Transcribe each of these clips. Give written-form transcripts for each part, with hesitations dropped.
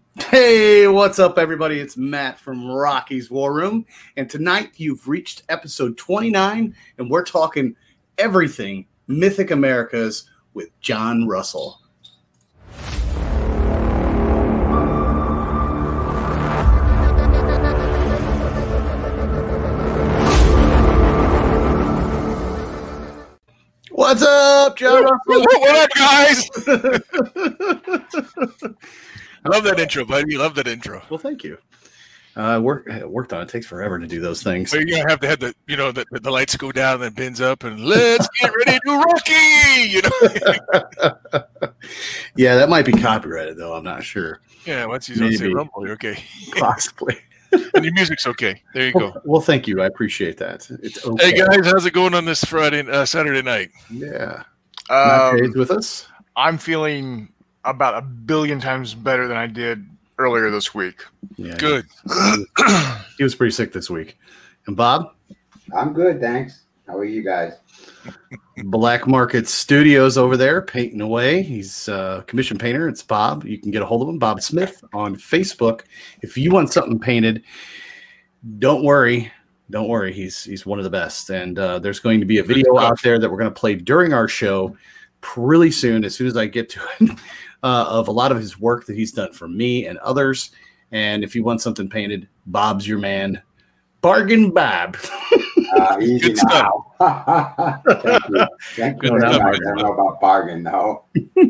Hey, what's up, everybody? It's Matt from Rocky's War Room, and tonight you've reached episode 29, and we're talking everything Mythic Americas with John Russell. What's up, John Russell? What up, guys? I love that intro, buddy. Love that intro. Well, thank you. Worked on it. Takes forever to do those things. Well, you're gonna have to have the lights go down and then bins up and let's get ready to Rocky. Yeah, that might be copyrighted though. I'm not sure. Yeah, once he's on say Rumble, you're okay. Possibly. And your music's okay. There you go. Well, thank you. I appreciate that. It's okay. Hey guys, how's it going on this Saturday night? Yeah. Matt Hayes with us. I'm feeling about 1 billion times better than I did earlier this week. Yeah. Good. He was pretty sick this week. And Bob? I'm good, thanks. How are you guys? Black Market Studios over there, painting away. He's a commission painter. It's Bob. You can get a hold of him, Bob Smith, on Facebook. If you want something painted, don't worry. Don't worry. He's one of the best. And there's going to be a video out there that we're going to play during our show really soon as I get to it, of a lot of his work that he's done for me and others. And if you want something painted, Bob's your man. Bargain Bob. Easy now. Thank you. I don't know about bargain, though.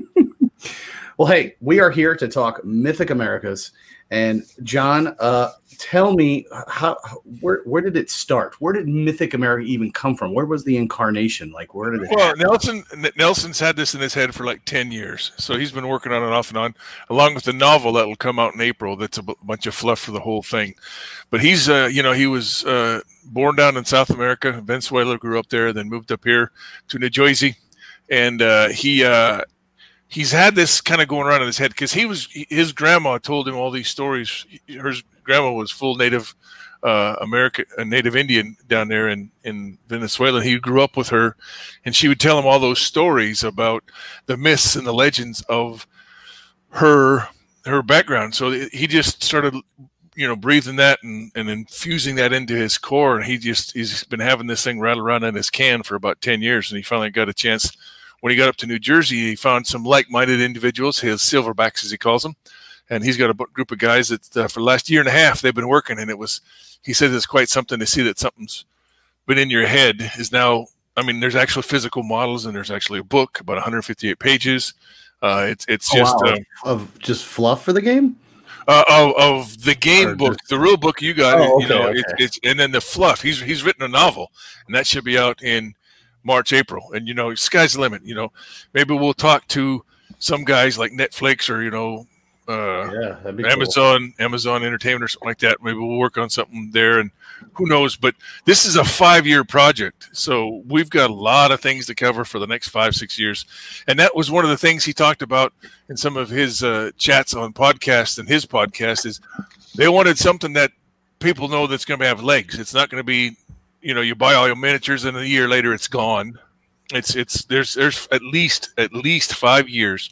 Well, hey, we are here to talk Mythic Americas. And John, tell me, where did it start? Where did Mythic America even come from? Where was the incarnation? Like, where did it happen? Nelson's had this in his head for like 10 years. So he's been working on it off and on, along with the novel that will come out in April. That's a bunch of fluff for the whole thing. But he's, he was born down in South America. Venezuela, grew up there, then moved up here to New Jersey. And he's had this kind of going around in his head because his grandma told him all these stories. Her grandma was full Native Native Indian down there in Venezuela. He grew up with her, and she would tell him all those stories about the myths and the legends of her background. So he just started, breathing that and infusing that into his core. And he's been having this thing rattle around in his can for about 10 years. And he finally got a chance. When he got up to New Jersey, he found some like-minded individuals, his silverbacks, as he calls them. And he's got a group of guys that for the last year and a half, they've been working. And he said it's quite something to see that something's been in your head is now, there's actual physical models, and there's actually a book, about 158 pages. It's just of just fluff for the game? Of the game book, the real book you got. Okay. It's and then the fluff. He's written a novel, and that should be out in March, April. And, sky's the limit. Maybe we'll talk to some guys like Netflix or, that'd be Amazon Entertainment or something like that. Maybe we'll work on something there, and who knows. But this is a 5-year project. So we've got a lot of things to cover for the next 5-6 years. And that was one of the things he talked about in some of his chats on podcasts, and his podcast is they wanted something that people know that's going to have legs. It's not going to be, you buy all your miniatures and a year later it's gone. There's at least 5 years.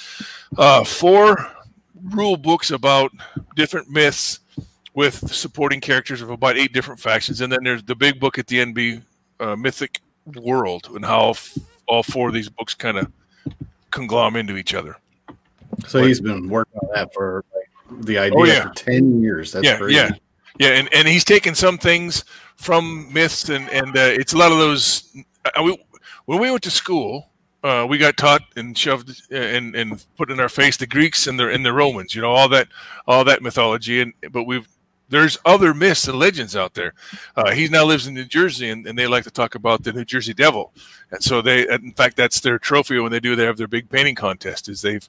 4 rule books about different myths with supporting characters of about 8 different factions, and then there's the big book at the end, Mythic World, and how all 4 of these books kind of conglomerate into each other. So he's been working on that for the idea for 10 years. That's crazy. Yeah, and he's taken some things from myths, and it's a lot of those. When we went to school, we got taught and shoved and put in our face the Greeks and the Romans, all that mythology. But there's other myths and legends out there. He now lives in New Jersey, and they like to talk about the New Jersey Devil. And so in fact, that's their trophy when they have their big painting contest. Is they've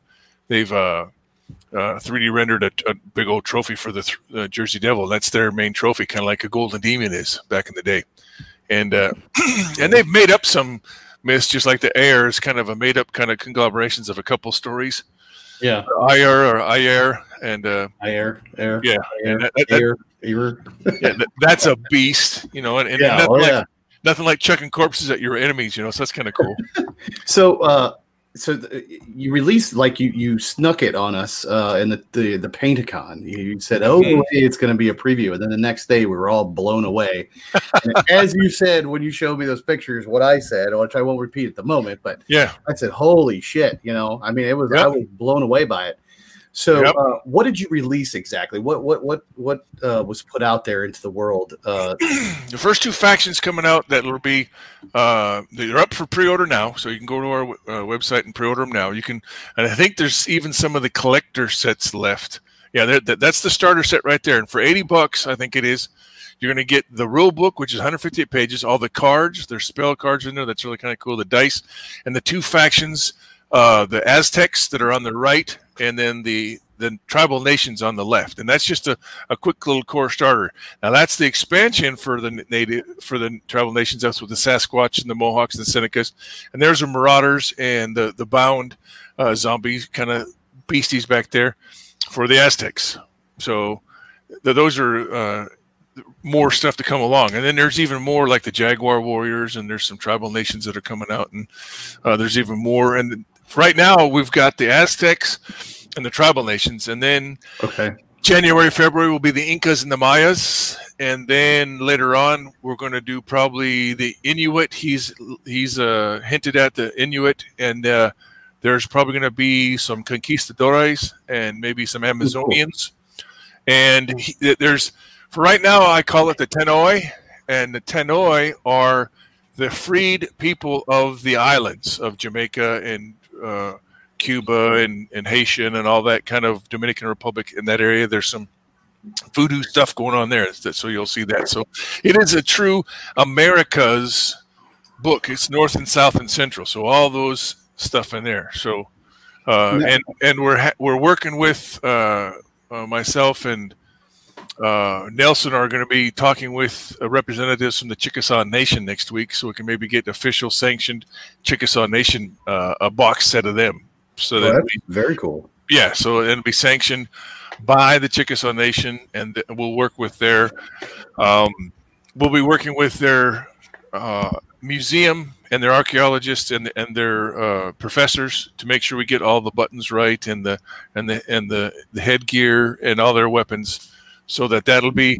3D rendered a big old trophy for the Jersey Devil. That's their main trophy, kind of like a Golden Demon is back in the day. And and they've made up some myths, just like the Air is kind of a made up kind of conglomerations of a couple stories. Yeah, Ayer, and Ayer. Yeah, Ayer. Yeah, that's a beast, and nothing like chucking corpses at your enemies, so that's kind of cool. So So you released, like, you snuck it on us in the Paint-A-Con. You said, "Oh, it's going to be a preview," and then the next day we were all blown away. And as you said when you showed me those pictures, what I said, which I won't repeat at the moment, but yeah, I said, "Holy shit!" I mean, I was blown away by it. So, what did you release exactly? What was put out there into the world? The first 2 factions coming out that will be they're up for pre-order now, so you can go to our website and pre-order them now. You can, and I think there's even some of the collector sets left. Yeah, that's the starter set right there, and for $80, I think it is. You're going to get the rule book, which is 158 pages, all the cards. There's spell cards in there. That's really kind of cool. The dice and the 2 factions, the Aztecs that are on the right, and then the tribal nations on the left, and that's just a quick little core starter. Now that's the expansion for the tribal nations. That's with the Sasquatch and the Mohawks and the Senecas, and there's the Marauders and the Bound zombies, kind of beasties back there for the Aztecs. So those are more stuff to come along, and then there's even more like the Jaguar Warriors, and there's some tribal nations that are coming out, and there's even more. And right now we've got the Aztecs and the tribal nations, and then January, February will be the Incas and the Mayas, and then later on we're going to do probably the Inuit. He's hinted at the Inuit, and there's probably going to be some conquistadores and maybe some Amazonians. And there's, for right now, I call it the Tenoi, and the Tenoi are the freed people of the islands of Jamaica and Cuba and Haitian and all that kind of Dominican Republic in that area. There's some voodoo stuff going on there, so you'll see that. So it is a true America's book. It's North and South and Central, so all those stuff in there. So and we're working with myself and Nelson are going to be talking with representatives from the Chickasaw Nation next week, so we can maybe get official sanctioned Chickasaw Nation a box set of them. So that's very cool. Yeah, so it'll be sanctioned by the Chickasaw Nation, and we'll work with their we'll be working with their museum and their archaeologists and their professors to make sure we get all the buttons right and the headgear and all their weapons, so that'll be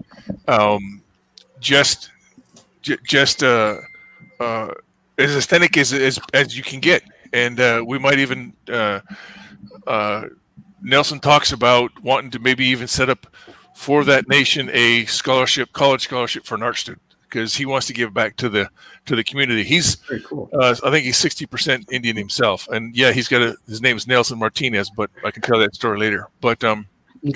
just as aesthetic as you can get. And we might even Nelson talks about wanting to maybe even set up for that nation a college scholarship for an art student, because he wants to give back to the community. He's very cool. I think he's 60% Indian himself, and yeah, his name is Nelson Martinez, but I can tell that story later. But so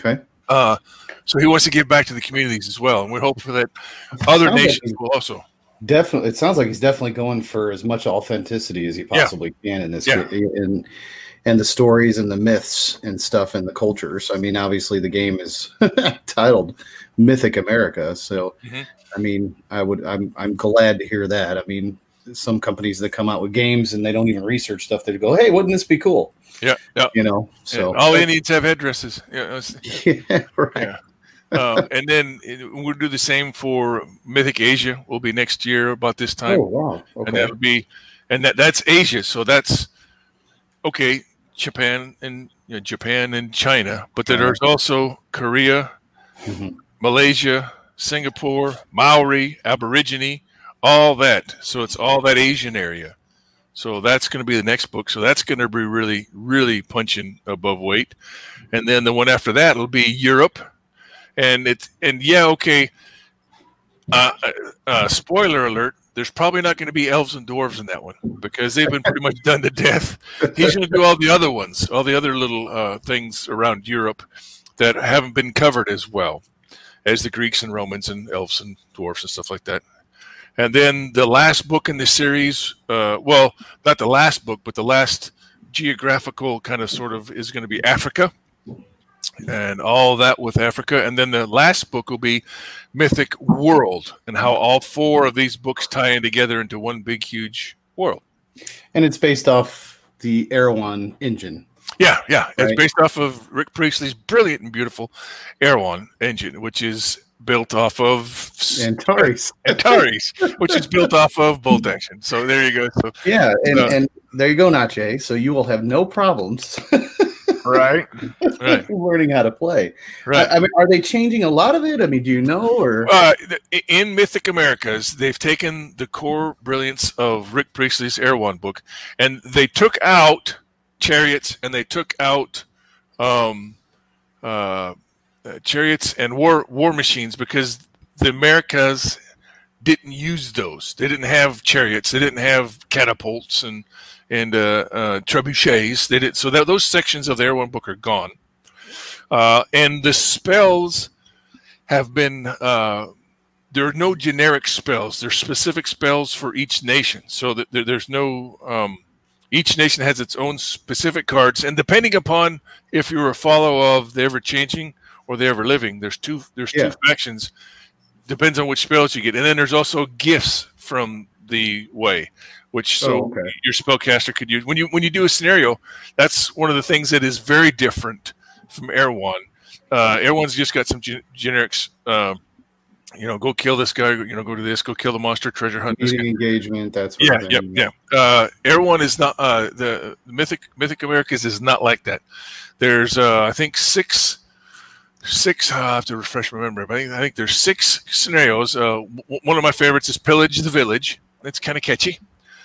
he wants to give back to the communities as well, and we're hoping for that other nations will also. Definitely, it sounds like he's definitely going for as much authenticity as he possibly can in this, and the stories and the myths and stuff and the cultures. I mean, obviously, the game is titled Mythic America, so I mean, I'm glad to hear that. I mean, some companies that come out with games and they don't even research stuff, they go, "Hey, wouldn't this be cool?" Yeah. So all Indians have headdresses. Yeah, right. Yeah. And then we'll do the same for Mythic Asia. Will be next year about this time. Oh wow! Okay. And that'll be, that's Asia. So that's okay. Japan and China, but there's also Korea, Malaysia, Singapore, Maori, Aborigine, all that. So it's all that Asian area. So that's going to be the next book. So that's going to be really, really punching above weight. And then the one after that will be Europe. Spoiler alert, there's probably not going to be elves and dwarves in that one, because they've been pretty much done to death. He's going to do all the other ones, all the other little things around Europe that haven't been covered as well as the Greeks and Romans and elves and dwarves and stuff like that. And then the last book in the series, not the last book, but the last geographical kind of sort of is going to be Africa. And all that with Africa. And then the last book will be Mythic World, and how all 4 of these books tie in together into one big, huge world. And it's based off the Erewhon engine. Yeah. Right? It's based off of Rick Priestley's brilliant and beautiful Erewhon engine, which is built off of Antares. Antares, which is built off of bolt action. So there you go. So, Yeah, and there you go, Nache. So you will have no problems Right. right. learning how to play. Right. I mean, are they changing a lot of it? I mean, do you know? Or In Mythic Americas, they've taken the core brilliance of Rick Priestley's Erewhon book, and they took out chariots, and they took out chariots and war machines, because the Americas didn't use those. They didn't have chariots. They didn't have catapults and trebuchets. They did, so that those sections of the Erewhon book are gone. And the spells have been there are no generic spells. There's specific spells for each nation. So that there's no each nation has its own specific cards, and depending upon if you're a follower of the Ever Changing or the Ever Living, there's two factions. Depends on which spells you get, and then there's also gifts from the Way, which your spellcaster could use when you do a scenario. That's one of the things that is very different from Erewhon. Erewhon's just got some generics. Go kill this guy. Go do this. Go kill the monster. Treasure hunt. meeting engagement. That's Erewhon is not the Mythic Americas is not like that. There's I think six. I have to refresh my memory, but I think there's 6 scenarios. One of my favorites is Pillage the Village. It's kind of catchy,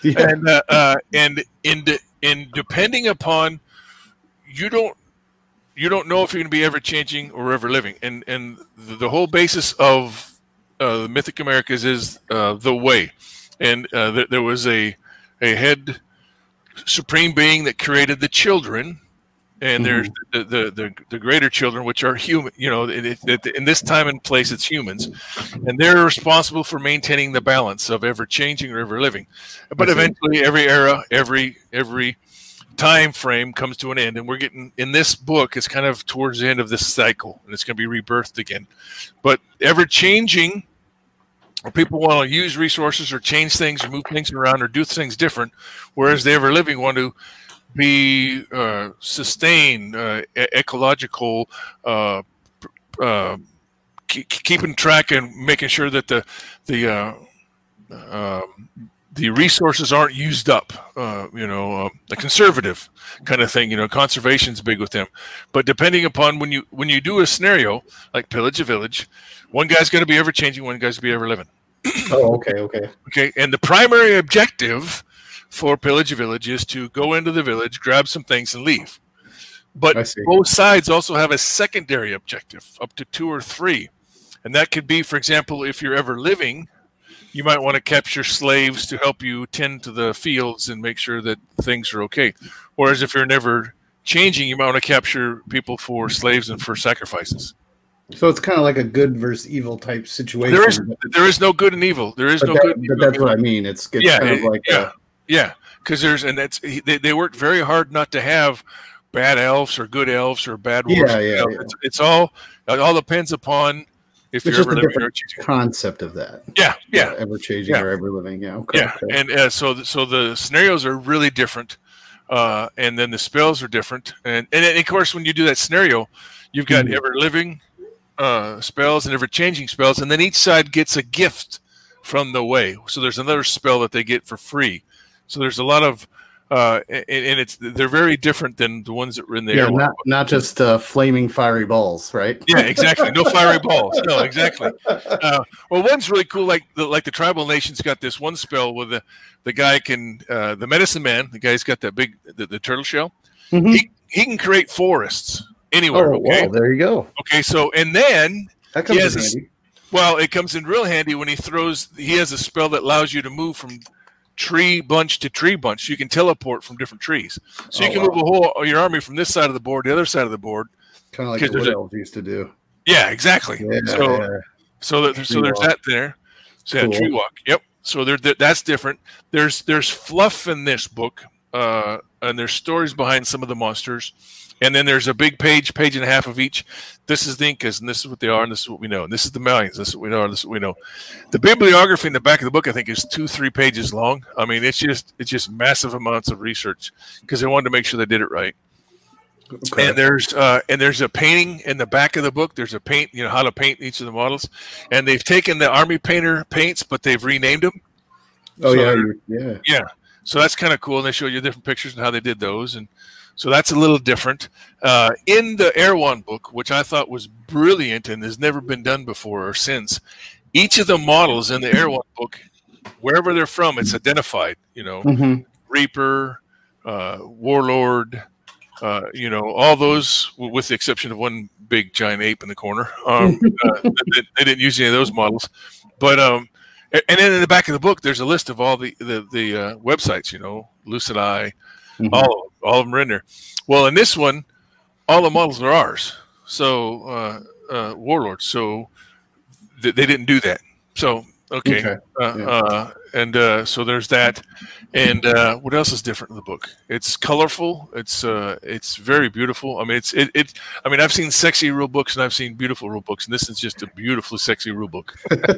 and depending upon you don't know if you're going to be ever changing or ever living, and the whole basis of the Mythic Americas is the Way, and there was a head supreme being that created the children. And there's the greater children, which are human. In this time and place, it's humans, and they're responsible for maintaining the balance of ever changing or ever living. But eventually, every era, every time frame comes to an end, and we're getting in this book. It's kind of towards the end of this cycle, and it's going to be rebirthed again. But ever changing, or people want to use resources or change things or move things around or do things different, whereas the ever living want to be sustained, ecological, keeping track and making sure that the resources aren't used up. A conservative kind of thing. Conservation's big with them. But depending upon when you do a scenario like Pillage a Village, one guy's going to be ever changing, one guy's going to be ever living. Oh, okay. And the primary objective for Pillage a Village is to go into the village, grab some things, and leave. But both sides also have a secondary objective, up to 2 or 3. And that could be, for example, if you're ever living, you might want to capture slaves to help you tend to the fields and make sure that things are okay. Whereas if you're never changing, you might want to capture people for slaves and for sacrifices. So it's kind of like a good versus evil type situation. There is no good and evil. There is no good and evil. But that's what I mean. It's kind of like because they worked very hard not to have bad elves or good elves or bad wolves. It's all depends upon if you're ever living or changing. Concept of that. Ever changing or ever living. Okay. And so the scenarios are really different, and then the spells are different, and of course when you do that scenario, you've got ever living spells and ever changing spells, and then each side gets a gift from the Way. So there's another spell that they get for free. So there's a lot of, and they're very different than the ones that were in the Erewhon. Not just flaming fiery balls, right? Yeah, exactly. No fiery balls. No, exactly. Well, one's really cool. Like the tribal nations got this one spell where the guy can, the medicine man, the guy's got that big the turtle shell. Mm-hmm. He can create forests anywhere. Okay, well, there you go. Okay, so and then that comes in handy. Well, it comes in real handy when he has a spell that allows you to move from tree bunch to tree bunch. You can teleport from different trees, so you can move your army from this side of the board to the other side of the board, kind of like what elves used to do. Yeah, exactly. So there's that there. So cool. Tree walk. Yep. So that's different. There's fluff in this book, and there's stories behind some of the monsters, and then there's a big page and a half of each. This is the Incas, and this is what they are, and this is what we know, and this is the Mayans, this is what we know, and this is what we know. The bibliography in the back of the book, I think, is 2-3 pages long. I mean, it's just massive amounts of research because they wanted to make sure they did it right. Okay. And there's a painting in the back of the book. There's a paint, how to paint each of the models, and they've taken the Army Painter paints, but they've renamed them. Oh, So yeah. yeah. So that's kind of cool. And they show you different pictures and how they did those. And so that's a little different. In the Erewhon book, which I thought was brilliant and has never been done before or since, each of the models in the Erewhon book, wherever they're from, it's identified, Mm-hmm. Reaper, Warlord, all those, with the exception of one big giant ape in the corner. They didn't use any of those models. But and then in the back of the book, there's a list of all the websites, Lucid Eye, Mm-hmm. all of them are in there. Well, in this one, all the models are ours. So Warlord. So they didn't do that. So okay. So there's that. And what else is different in the book? It's colorful. It's very beautiful. I mean, I've seen sexy rule books and I've seen beautiful rule books, and this is just a beautifully sexy rule book.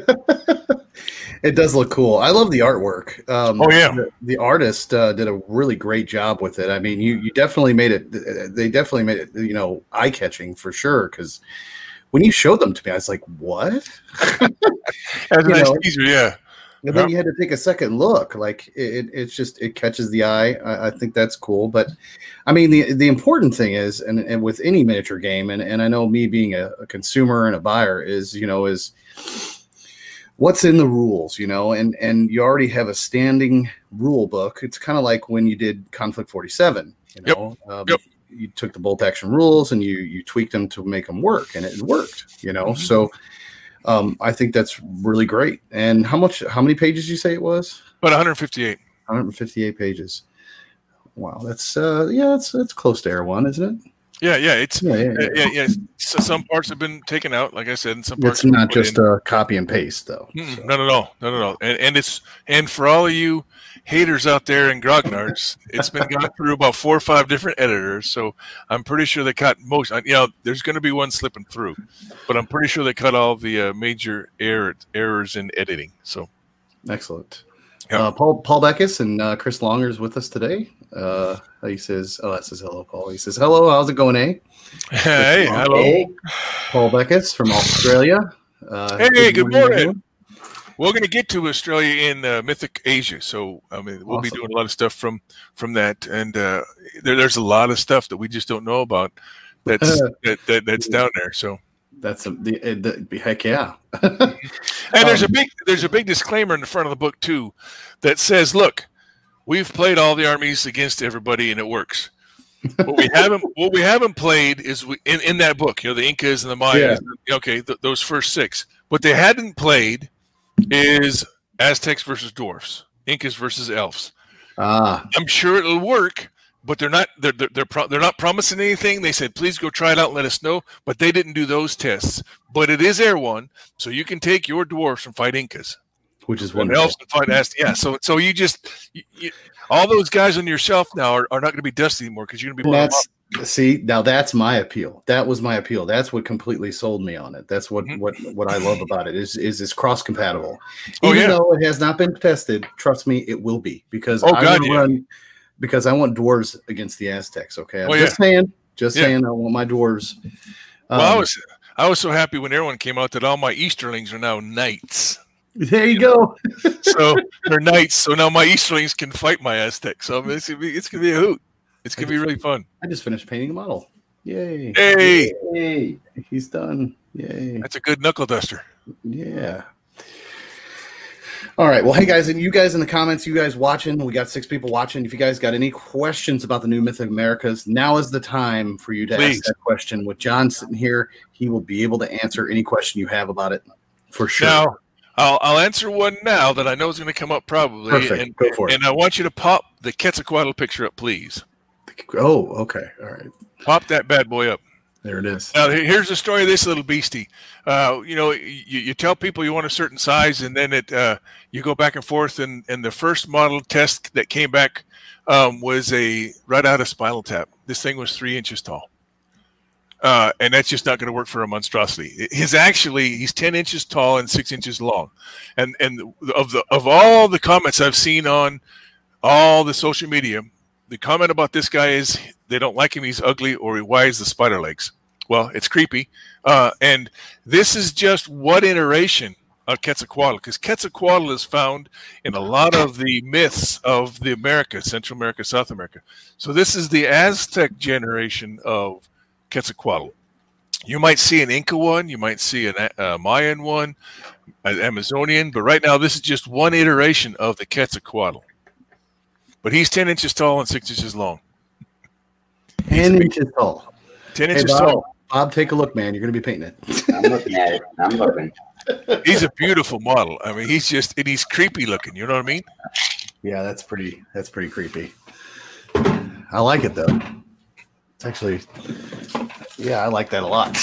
It does look cool. I love the artwork. Oh yeah, the artist did a really great job with it. I mean, you definitely made it. They definitely made it, eye catching for sure. Because when you showed them to me, I was like, "What?" That's a nice teaser, yeah. And then you had to take a second look. Like it catches the eye. I think that's cool. But I mean, the important thing is, and with any miniature game, and I know me being a consumer and a buyer is what's in the rules, and you already have a standing rule book. It's kind of like when you did Conflict 47. Yep. You took the bolt action rules and you tweaked them to make them work, and it worked. Mm-hmm. So. I think that's really great. And how many pages did you say it was? About 158. 158 pages. Wow, that's it's close to Erewhon, isn't it? Yeah. Yeah. So some parts have been taken out, like I said, and some parts. It's not just a copy and paste, though. So. Not at all. And for all of you haters out there in grognards, it's been gone through about 4 or 5 different editors. So I'm pretty sure they cut most. There's going to be one slipping through, but I'm pretty sure they cut all the major errors in editing. So excellent. Yeah. Paul Beckus and Chris Longer is with us today. He says, that says hello, Paul. He says, hello, how's it going, eh? Hey, hello. Paul Beckus from Australia. Hey, good morning. We're going to get to Australia in Mythic Asia, so we'll be doing a lot of stuff from that, and there's a lot of stuff that we just don't know about that's down there. So that's the heck yeah. And there's a big disclaimer in the front of the book too that says, "Look, we've played all the armies against everybody, and it works. What we haven't played is in that book, the Incas and the Mayas. Yeah. Okay, those first 6. What they hadn't played is Aztecs versus dwarfs, Incas versus elves. I'm sure it'll work, but they're not promising anything. They said, please go try it out and let us know. But they didn't do those tests. But it is Erewhon, so you can take your dwarfs and fight Incas, which is wonderful. Elves and fight Aztecs. Yeah. So you all those guys on your shelf now are not going to be dusty anymore because you're going to be blowing them up. See, now that's my appeal. That was my appeal. That's what completely sold me on it. That's what I love about it is it's cross compatible. Even though it has not been tested, trust me, it will be because I want dwarves against the Aztecs. Okay, I'm just saying, I want my dwarves. Well, I was so happy when Erewhon came out that all my Easterlings are now knights. There you go. So they're knights. So now my Easterlings can fight my Aztecs. So it's gonna be a hoot. It's going to be really fun. I just finished painting a model. Yay. Hey. Yay. He's done. Yay. That's a good knuckle duster. Yeah. All right. Well, hey, guys, and you guys in the comments, you guys watching, we got 6 people watching. If you guys got any questions about the new Mythic Americas, now is the time for you to ask that question. With John sitting here, he will be able to answer any question you have about it for sure. Now, I'll answer one now that I know is going to come up probably. Perfect. Go for it. And I want you to pop the Quetzalcoatl picture up, please. Oh, okay. All right. Pop that bad boy up. There it is. Now, here's the story of this little beastie. You tell people you want a certain size, and then you go back and forth, and the first model test that came back was right out of Spinal Tap. This thing was 3 inches tall. And that's just not going to work for a monstrosity. He's 10 inches tall and 6 inches long. And of all the comments I've seen on all the social media, the comment about this guy is they don't like him. He's ugly, or why is the spider legs? Well, it's creepy. And this is just one iteration of Quetzalcoatl, because Quetzalcoatl is found in a lot of the myths of the Americas, Central America, South America. So this is the Aztec generation of Quetzalcoatl. You might see an Inca one, you might see a Mayan one, an Amazonian, but right now this is just one iteration of the Quetzalcoatl. But he's 10 inches tall and 6 inches long. 10 inches tall. 10 inches Bob, tall. Bob, take a look, man. You're going to be painting it. I'm looking at it. I'm looking. He's a beautiful model. I mean, he's creepy looking. You know what I mean? Yeah, that's pretty creepy. I like it though. It's actually, yeah, I like that a lot.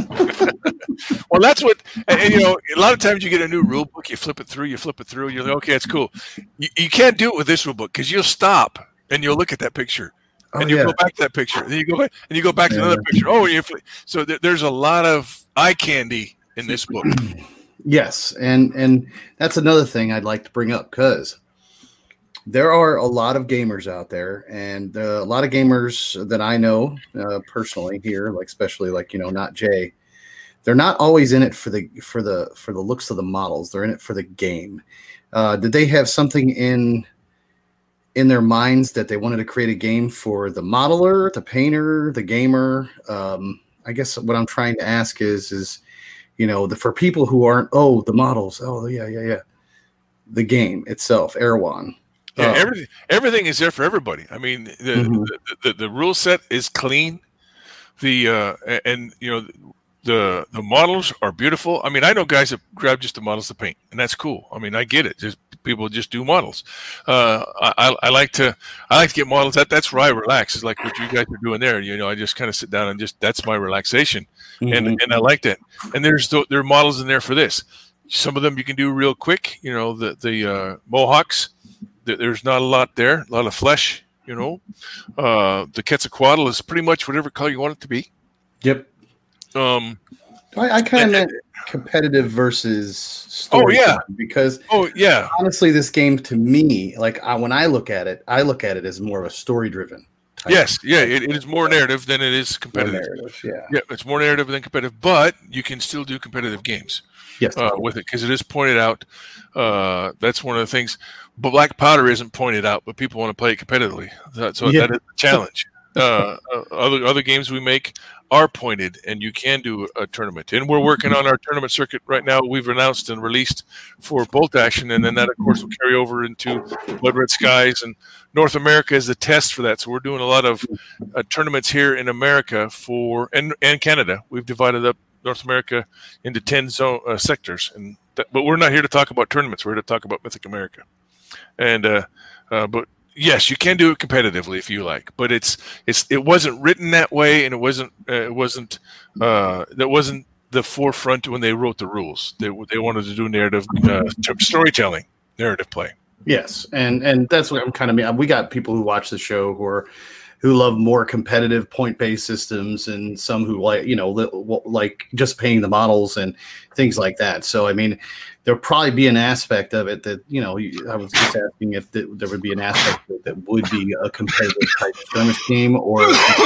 Well, that's what, and, you know, a lot of times you get a new rule book, you flip it through, you're like, okay, it's cool. You can't do it with this rule book, because you'll stop and you'll look at that picture. And you go back to that picture. Then you go back and you go back to another picture. Oh, so there's a lot of eye candy in this book. Yes, and that's another thing I'd like to bring up, because there are a lot of gamers out there, and a lot of gamers that I know personally here, like especially like, you know, not Jay. They're not always in it for the looks of the models. They're in it for the game. Did they have something in their minds that they wanted to create a game for the modeler, the painter, the gamer? I guess what I'm trying to ask is, you know, for people who aren't, the models, the game itself, Erewhon. Yeah, everything is there for everybody. I mean, the rule set is clean. And you know, the models are beautiful. I mean, I know guys that grab just the models to paint, and that's cool. I mean, I get it. Just people just do models. I like to get models. That's where I relax. Is like what you guys are doing there. You know, I just kind of sit down and that's my relaxation, and I like that. And there are models in there for this. Some of them you can do real quick. You know, the Mohawks. There's not a lot there. A lot of flesh. You know, the Quetzalcoatl is pretty much whatever color you want it to be. Yep. I kind of meant competitive versus story. Because honestly, this game to me, like when I look at it as more of a story driven. Yes, it is more narrative than it is competitive. It's more narrative than competitive, but you can still do competitive games. Yes, with it, because it is pointed out. That's one of the things. But Black Powder isn't pointed out, but people want to play it competitively. That is the challenge. Other games we make are pointed, and you can do a tournament. And we're working on our tournament circuit right now. We've announced and released for Bolt Action, and then that, of course, will carry over into Blood Red Skies, and North America is the test for that. So we're doing a lot of tournaments here in America and Canada. We've divided up North America into 10 sectors, but we're not here to talk about tournaments. We're here to talk about Mythic America, and but. Yes, you can do it competitively if you like, but it wasn't written that way, and it wasn't the forefront when they wrote the rules. They wanted to do narrative storytelling, narrative play. Yes, and that's what I'm kind of. We got people who watch the show who love more competitive point-based systems, and some who like just painting the models and things like that. So I mean, there'll probably be an aspect of it that, you know, I was just asking if there would be an aspect that would be a competitive type skirmish game, or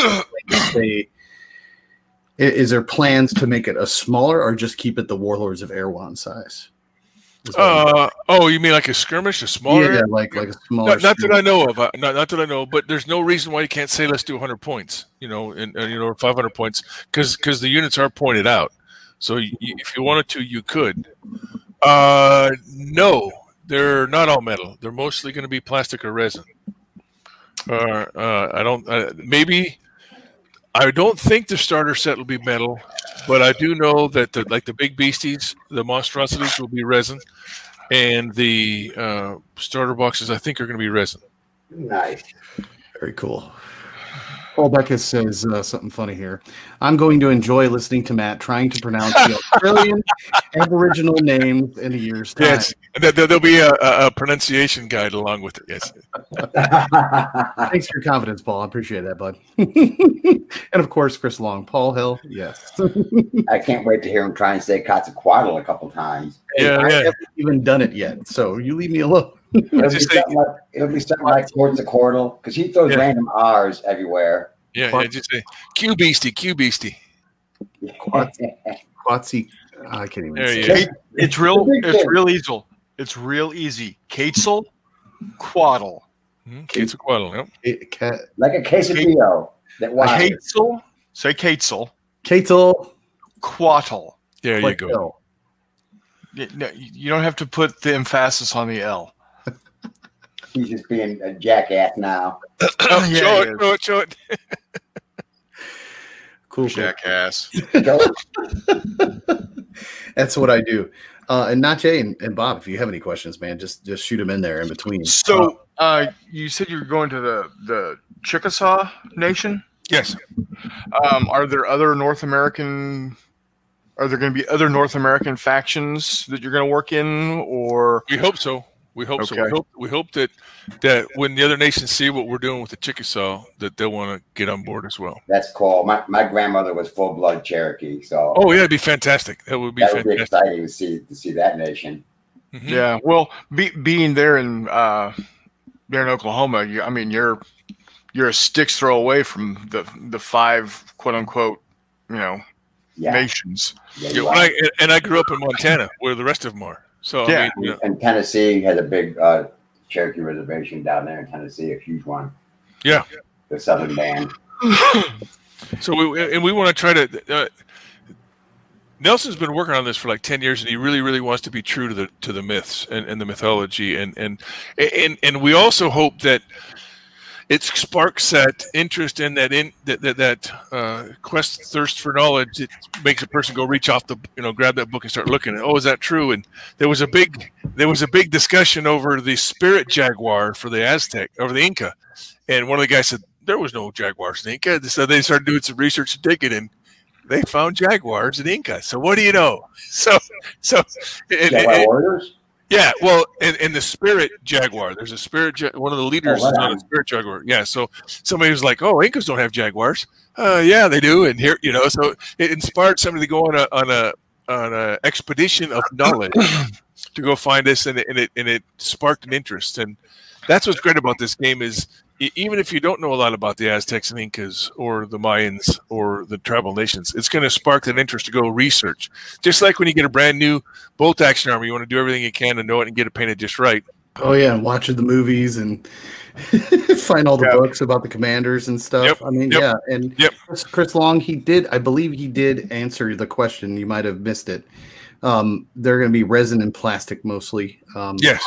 is there plans to make it a smaller, or just keep it the Warlords of Erewhon size? You mean like a skirmish, a smaller? Yeah, like a smaller. Not that I know of. Not that I know, but there's no reason why you can't say let's do 100 points, you know, or 500 points, because the units are pointed out. So if you wanted to, you could. No, they're not all metal. They're mostly going to be plastic or resin. I don't think the starter set will be metal, but I do know that the big beasties, the monstrosities, will be resin, and the starter boxes I think are going to be resin. Nice. Very cool. Paul Beckus says something funny here. I'm going to enjoy listening to Matt trying to pronounce the Australian Aboriginal names in a year's time. Yes, there'll be a pronunciation guide along with it. Yes. Thanks for your confidence, Paul. I appreciate that, bud. And of course, Chris Long. Paul Hill, yes. I can't wait to hear him try and say Quetzalcoatl a couple times. I haven't even done it yet, so you leave me alone. It'll be something like Quetzalcoatl, because he throws random R's everywhere. Yeah, just say Q Beastie. Quatsi. I can't even There say you it. go. It's real easy. It's real easy. Quetzalcoatl. Quetzalcoatl. Yep. Like a quesadillo. That Quetzal. Say Quetzal. Quetzalcoatl. There you go. No, you don't have to put the emphasis on the L. He's just being a jackass now. Show it. Cool. Jackass. That's what I do. And Najee and Bob, if you have any questions, man, just shoot them in there in between. So you said you're going to the Chickasaw Nation? Yes. Are there other North American? Are there going to be other North American factions that you're going to work in, or We hope so. We hope so. Okay. We hope that when the other nations see what we're doing with the Chickasaw, that they'll want to get on board as well. That's cool. My grandmother was full blood Cherokee, so Oh yeah, it'd be fantastic. That would be that would be fantastic. exciting to see that nation. Mhm. yeah? Well, being there in Oklahoma, you're a stick's throw away from the 5 quote unquote Yeah, nations. yeah, Yeah, you are. I grew up in Montana, where the rest of them are. So Yeah. I mean, And Tennessee has a big Cherokee reservation down there in Tennessee, a huge one. Yeah. The Southern Band. so we want to try to. Nelson's been working on this for like 10 years, and he really, really wants to be true to the myths and the mythology, and we also hope that it sparks that interest in that quest, thirst for knowledge. It makes a person go reach off grab that book and start looking. And, oh, is that true? And there was a big discussion over the spirit jaguar for the Aztec or the Inca, and one of the guys said there was no jaguars in Inca. So they started doing some research and digging, and they found jaguars in Inca. So what do you know? Jaguar Warriors? Yeah, well, in the spirit jaguar, there's a spirit. One of the leaders is on a spirit jaguar. Yeah, so somebody was like, "Oh, Incas don't have jaguars." Yeah, they do. And here, so it inspired somebody to go on a expedition of knowledge to go find this, and it sparked an interest. And that's what's great about this game is even if you don't know a lot about the Aztecs and Incas or the Mayans or the tribal nations, it's going to spark that interest to go research. Just like when you get a brand new bolt action armor, you want to do everything you can to know it and get it painted just right. Oh yeah, and watching the movies and find all the books about the commanders and stuff. Yep. I mean, Yep. yeah, and Yep. Chris Long, I believe he did answer the question. You might have missed it. They're going to be resin and plastic mostly. Yes.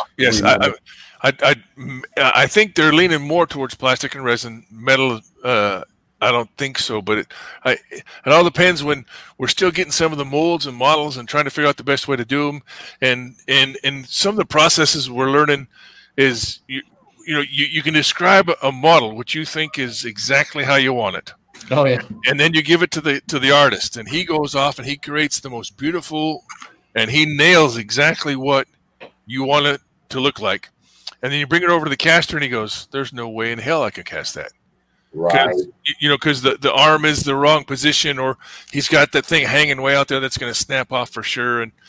I think they're leaning more towards plastic and resin. Metal, I don't think so. But it all depends when we're still getting some of the molds and models and trying to figure out the best way to do them. And some of the processes we're learning is you can describe a model which you think is exactly how you want it. Oh yeah. And then you give it to the artist, and he goes off and he creates the most beautiful, and he nails exactly what you want it to look like. And then you bring it over to the caster, and he goes, "There's no way in hell I can cast that." Right. Because the arm is the wrong position, or he's got that thing hanging way out there that's going to snap off for sure. And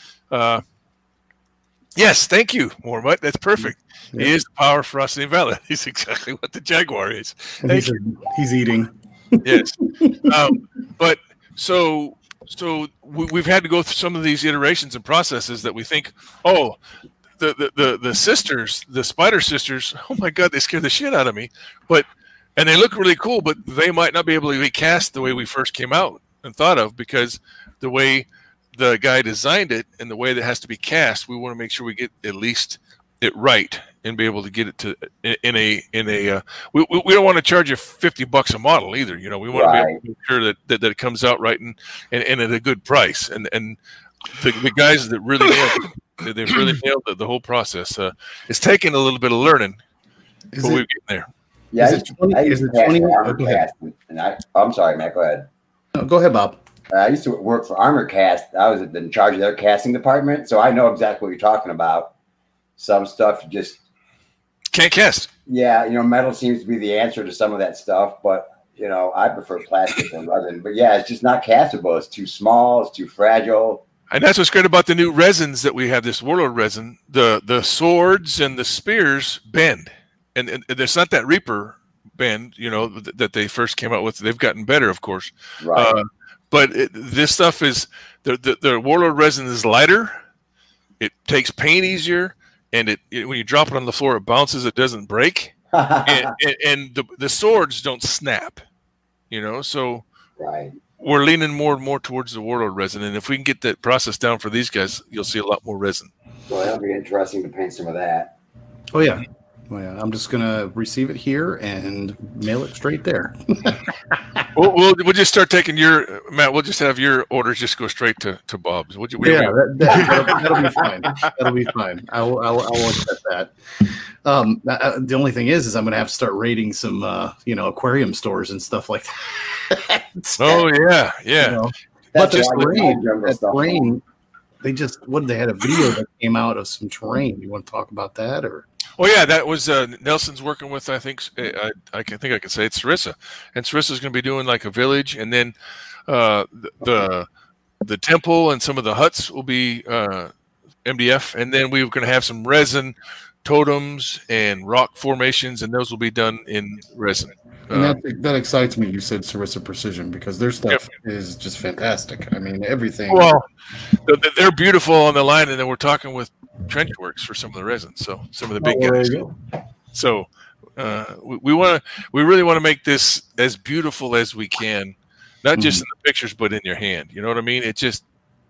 yes, thank you, Mormut. That's perfect. Yeah. He is the power for us in Valor. He's exactly what the Jaguar is. He's eating. Yes. But so we've had to go through some of these iterations and processes that we think, oh, the sisters, the Spider Sisters, oh my God, they scared the shit out of me. And they look really cool, but they might not be able to be cast the way we first came out and thought of, because the way the guy designed it and the way that has to be cast, we want to make sure we get at least it right and be able to get it to in a we don't want to charge you $50 a model either. We want to be able to make sure that it comes out right and at a good price. And the guys that really nailed it, they've really nailed the whole process. It's taken a little bit of learning, but we're getting there. Yeah, is it 20? I'm sorry, Matt. Go ahead. No, go ahead, Bob. I used to work for Armor Cast. I was in charge of their casting department, so I know exactly what you're talking about. Some stuff you just can't cast. Yeah, metal seems to be the answer to some of that stuff, but I prefer plastic and resin. But yeah, it's just not castable. It's too small. It's too fragile. And that's what's great about the new resins that we have. This Warlord resin, the swords and the spears bend, and there's not that Reaper band, that they first came out with. They've gotten better, of course. Right. But this stuff is the Warlord resin is lighter. It takes paint easier, and when you drop it on the floor, it bounces. It doesn't break, and the swords don't snap. So Right. we're leaning more and more towards the Warlord resin, and if we can get that process down for these guys, you'll see a lot more resin. Well, that'll be interesting to paint some of that. Oh yeah. Well, yeah. I'm just gonna receive it here and mail it straight there. We'll just start taking Matt. We'll just have your orders just go straight to Bob's. That'll Be fine. That'll be fine. I'll accept that. The only thing is I'm gonna have to start raiding some aquarium stores and stuff like that. Oh yeah. But this terrain, they had a video that came out of some terrain. You want to talk about that or? Oh yeah, that was Nelson's working with. I think I can say it's Sarissa, and Sarissa's going to be doing like a village, and then the temple and some of the huts will be MDF, and then we're going to have some resin totems and rock formations, and those will be done in resin. And that excites me. You said Sarissa Precision because their stuff is just fantastic. I mean, everything. Well, they're beautiful on the line, and then we're talking with Trenchworks for some of the resin. So some of the big guys. So we really want to make this as beautiful as we can, not just in the pictures, but in your hand. You know what I mean? It just.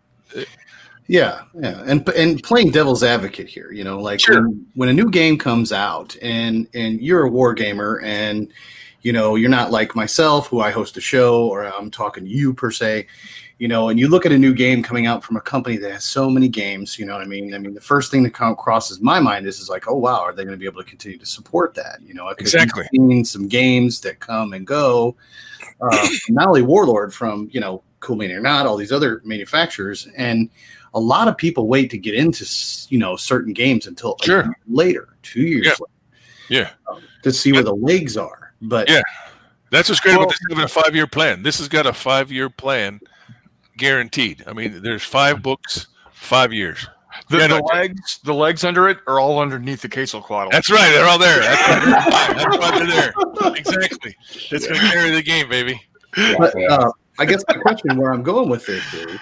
Yeah, and playing devil's advocate here, when a new game comes out and you're a war gamer and you're not like myself who I host a show or I'm talking to you per se, and you look at a new game coming out from a company that has so many games, you know what I mean? I mean, the first thing that crosses my mind is like, oh wow, are they going to be able to continue to support that? Exactly. Seen some games that come and go, not only Warlord from Cool Mini or Not, all these other manufacturers, and a lot of people wait to get into certain games until a year later, 2 years later, to see where the legs are. But that's what's great about this having a 5-year plan. This has got a 5-year plan guaranteed. I mean, there's 5 books, 5 years. The legs under it are all underneath the Quetzalcoatl. That's right. They're all there. That's why they're there. Exactly. It's going to carry the game, baby. But I guess the question where I'm going with this is,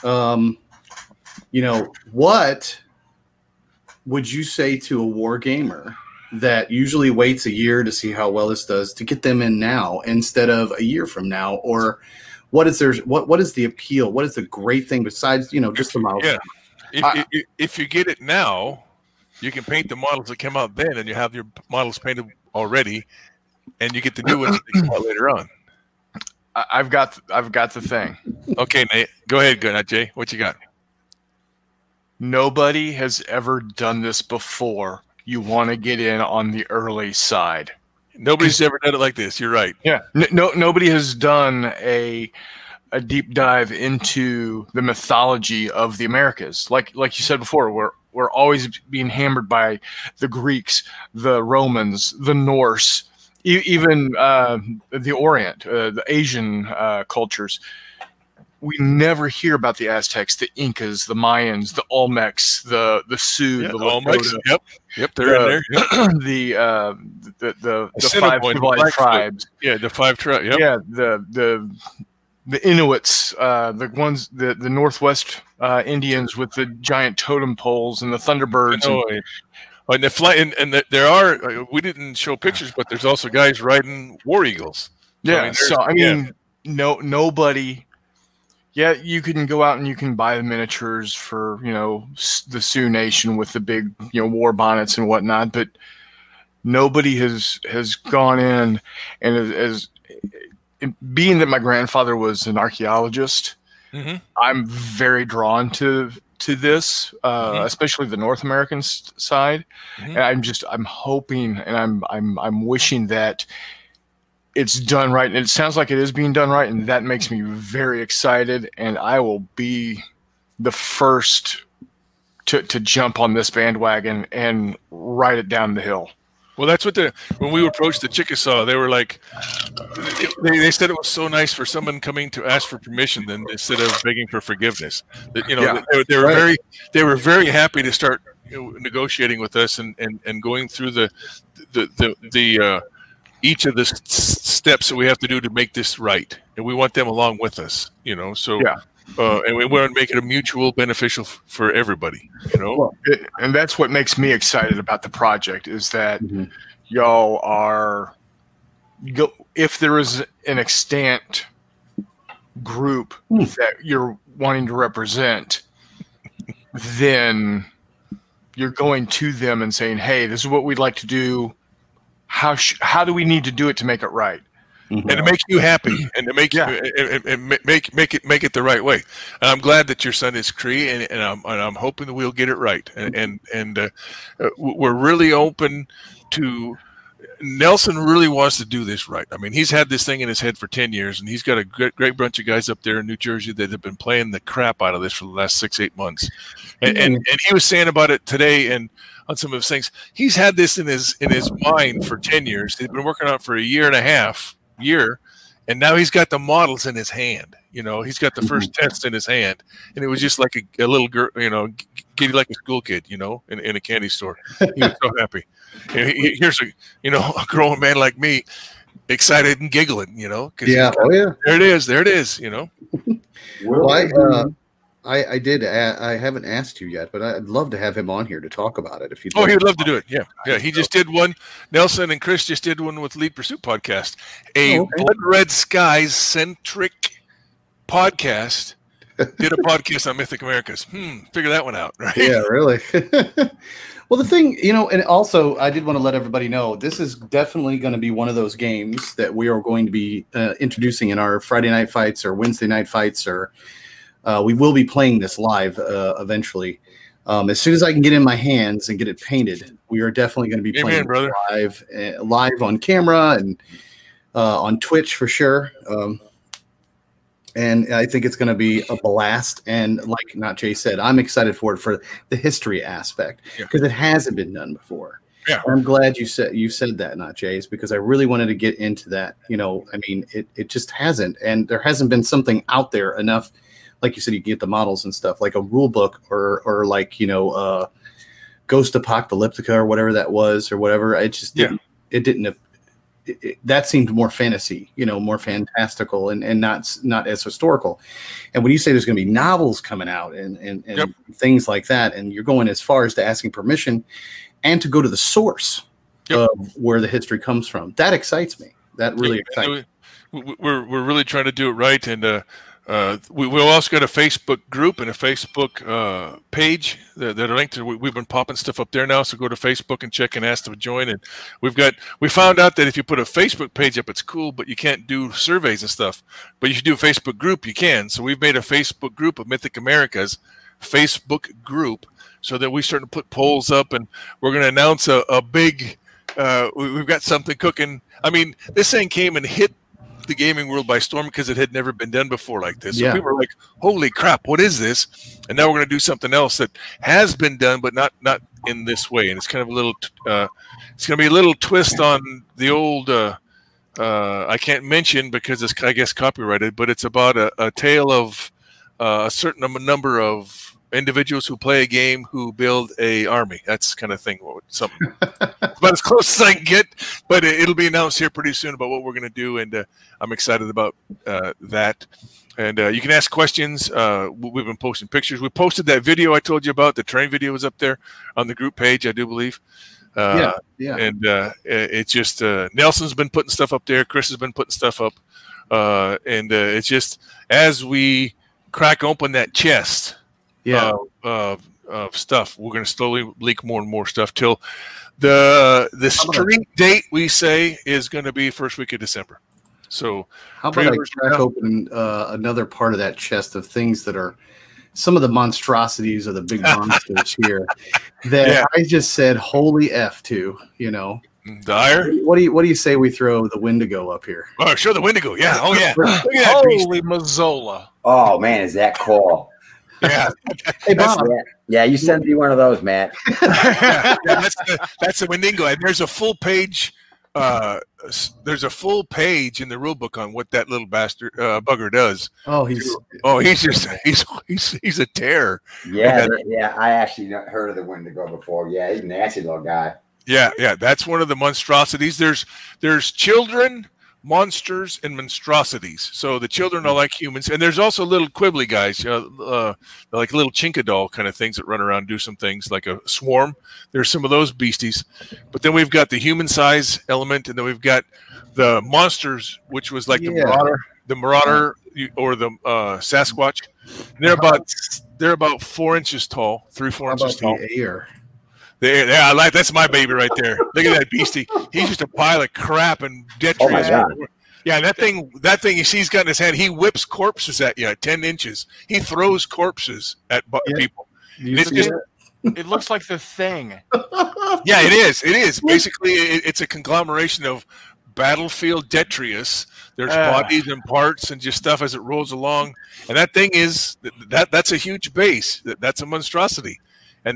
what would you say to a war gamer that usually waits a year to see how well this does to get them in now instead of a year from now? Or what is the appeal? What is the great thing besides, just the models? Yeah. If you get it now, you can paint the models that came out then and you have your models painted already and you get the new ones that come out later on. I've got the thing. Okay, Nate, go ahead. Good, Jay. What you got? Nobody has ever done this before. You want to get in on the early side. Nobody's ever done it like this. You're right. Yeah. Nobody has done a deep dive into the mythology of the Americas. Like you said before, we're always being hammered by the Greeks, the Romans, the Norse, even the Orient, the Asian cultures. We never hear about the Aztecs, the Incas, the Mayans, the Olmecs, the Sioux, the Olmecs. Yep, they're in there. Yep. The 5 civilized tribes. Yeah, the 5 tribes. Yep. Yeah, the Inuits, the Northwest Indians with the giant totem poles and the Thunderbirds. And there are. We didn't show pictures, but there's also guys riding war eagles. Nobody. Yeah, you can go out and you can buy the miniatures for, the Sioux Nation with the big, war bonnets and whatnot, but nobody has gone in and being that my grandfather was an archaeologist, I'm very drawn to this, especially the North American side. And I'm hoping and I'm wishing that it's done right, and it sounds like it is being done right, and that makes me very excited. And I will be the first to jump on this bandwagon and ride it down the hill. Well, that's what when we approached the Chickasaw, they were like, they said it was so nice for someone coming to ask for permission than instead of begging for forgiveness. They were very happy to start negotiating with us and going through the each of the steps that we have to do to make this right, and we want them along with us. So Yeah. and we want to make it a mutual beneficial for everybody. And that's what makes me excited about the project is that Mhm. y'all are if there is an extant group that you're wanting to represent, then you're going to them and saying, hey, this is what we'd like to do. How do we need to do it to make it right? And to make you happy, and to make make it the right way. And I'm glad that your son is Cree, and I'm hoping that we'll get it right. And we're really open to. Nelson really wants to do this right. I mean, he's had this thing in his head for 10 years, and he's got a great bunch of guys up there in New Jersey that have been playing the crap out of this for the last 6-8 months. And he was saying about it today, and on some of his things, he's had this in his mind for 10 years. He's been working on it for a year and a half, and now he's got the models in his hand. He's got the first test in his hand, and it was just like a little girl, get like a school kid, in a candy store. He was so happy. Here's a grown man like me, excited and giggling, Yeah. There it is. Well, I did. I haven't asked you yet, but I'd love to have him on here to talk about it. If you, he would love to do it. Yeah. He just did one. Nelson and Chris just did one with Lead Pursuit podcast, Blood Red Skies centric podcast. Did a podcast on Mythic Americas. Figure that one out, right? Yeah, really. Well, the thing, and also I did want to let everybody know this is definitely going to be one of those games that we are going to be introducing in our Friday night fights or Wednesday night fights, or we will be playing this live eventually. As soon as I can get it in my hands and get it painted, we are definitely going to be playing live on camera and on Twitch for sure. And I think it's going to be a blast. And like Not Jay said, I'm excited for it for the history aspect because it hasn't been done before. Yeah. I'm glad you said that, Not Jay's, because I really wanted to get into that. It just hasn't, and there hasn't been something out there enough. Like you said, you get the models and stuff, like a rule book or like Ghost Apocalyptica or whatever that was or whatever. It just didn't. It didn't. That seemed more fantasy, more fantastical and not as historical. And when you say there's going to be novels coming out and things like that, and you're going as far as to asking permission and to go to the source of where the history comes from, that excites me. That really excites me. We're really trying to do it right, and we also got a Facebook group and a Facebook page that are linked to. We've been popping stuff up there now, so go to Facebook and check and ask to join. And we found out that if you put a Facebook page up, it's cool, but you can't do surveys and stuff. But if you do a Facebook group, you can. So we've made a Facebook group of Mythic Americas Facebook group, so that we start to put polls up, and we're going to announce a big. We've got something cooking. I mean, this thing came and hit the gaming world by storm because it had never been done before like this. So people were like, holy crap, what is this? And now we're going to do something else that has been done, but not in this way. And it's kind of a little, it's going to be a little twist on the old, I can't mention because it's, I guess, copyrighted, but it's about a tale of a certain number of individuals who play a game who build a army. That's kind of thing. Something about as close as I can get, but it'll be announced here pretty soon about what we're going to do, and I'm excited about that. And you can ask questions. We've been posting pictures. We posted that video I told you about. The train video is up there on the group page, I do believe. And it's just Nelson's been putting stuff up there. Chris has been putting stuff up, and it's just as we crack open that chest. Of stuff, we're going to slowly leak more and more stuff till the street date we say is going to be first week of December. So how about I crack open another part of that chest of things that are some of the monstrosities of the big monsters here that I just said holy F to, Dire. What do you say we throw the Wendigo up here? Oh, sure, the Wendigo. Yeah. Oh yeah. Holy Mazzola. Oh man, is that cool? Yeah. Hey, Bob. Yeah, you send me one of those, Matt. That's a Wendigo. And there's a full page. There's a full page in the rule book on what that little bastard bugger does. He's a terror. Yeah. I actually heard of the Wendigo before. Yeah, he's a nasty little guy. Yeah, that's one of the monstrosities. There's children, monsters, and monstrosities. So the children are like humans, and there's also little quibbly guys, like little chinkadol kind of things that run around and do some things like a swarm. There's some of those beasties, but then we've got the human size element, and then we've got the monsters, which was like the marauder, or the Sasquatch. They're about 4 inches tall, 3-4 inches tall. That's my baby right there. Look at that beastie. He's just a pile of crap and dead trees. Oh my God. Yeah, that thing you see he's got in his hand, he whips corpses at you at 10 inches. He throws corpses at people. It looks like The Thing. Yeah, it is. Basically, it's a conglomeration of Battlefield Detritus. There's bodies and parts and just stuff as it rolls along. And that thing that's a huge base. That's a monstrosity. And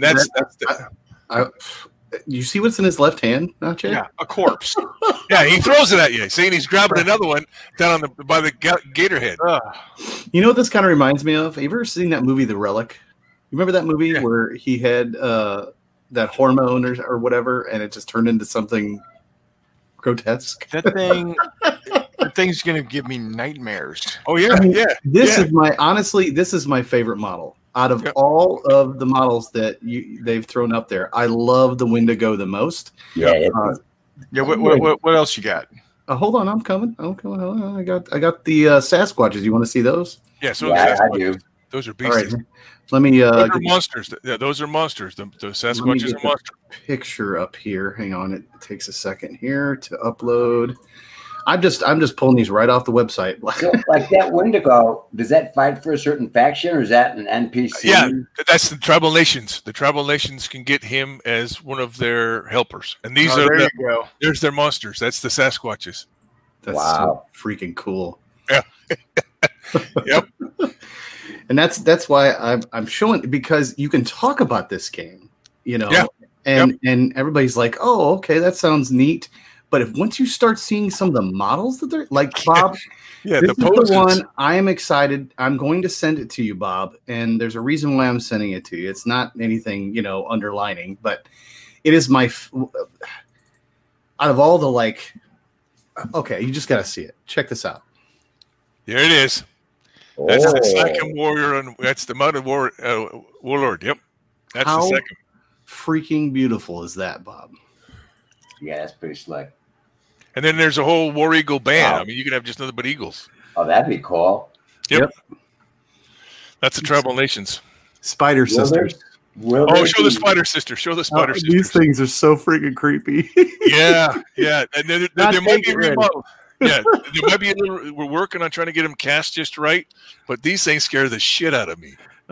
you see what's in his left hand, Nache? Yeah, a corpse. Yeah, he throws it at you. See, and he's grabbing another one down by the gator head. You know what this kind of reminds me of? Have you ever seen that movie, The Relic? You remember that movie where he had that hormone or whatever, and it just turned into something grotesque? That thing's going to give me nightmares. Oh, yeah, This is my favorite model. Out of all of the models that they've thrown up there, I love the Wendigo the most. Yeah. What else you got? Hold on, I'm coming. Hold on. I got the Sasquatches. You want to see those? Yeah, I do. Those are beasties. All right. Let me. Those are monsters. Yeah, those are monsters. The Sasquatches are monsters. Picture up here. Hang on, it takes a second here to upload. I'm just pulling these right off the website. So, like that Wendigo, does that fight for a certain faction, or is that an NPC? Yeah, that's the Tribal Nations. The Tribal Nations can get him as one of their helpers, and these there's their monsters. That's the Sasquatches. That's so freaking cool. Yeah. Yep. And that's why I'm showing, because you can talk about this game, and everybody's like, oh, okay, that sounds neat. But once you start seeing some of the models that they're like, Bob, this is the one I am excited. I'm going to send it to you, Bob, and there's a reason why I'm sending it to you. It's not anything, underlining, but it is my out of all the okay, you just got to see it. Check this out. There it is. That's the second warrior, and that's the mounted warlord. Yep, that's the second. Freaking beautiful is that, Bob? Yeah, that's pretty slick. And then there's a whole War Eagle band. Wow. I mean, you can have just nothing but eagles. Oh, that'd be cool. Yep. That's the Tribal Nations. Spider Sisters. Show the Spider Sisters. Show the Spider Sisters. These things are so freaking creepy. Yeah. And there might be remodel. Yeah, there might be a little. We're working on trying to get them cast just right, but these things scare the shit out of me.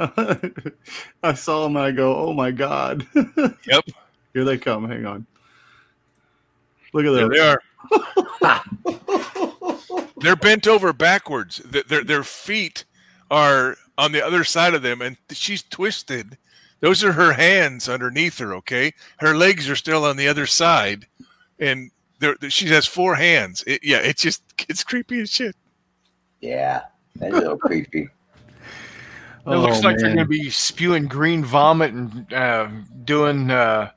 I saw them and I go, "Oh my god!" Yep. Here they come. Hang on. Look at them. There they are. They're bent over backwards. Their feet are on the other side of them, and she's twisted. Those are her hands underneath her. Okay, her legs are still on the other side, and she has 4 hands. It's creepy as shit. Yeah, that's a little creepy. It looks like they're going to be spewing green vomit and doing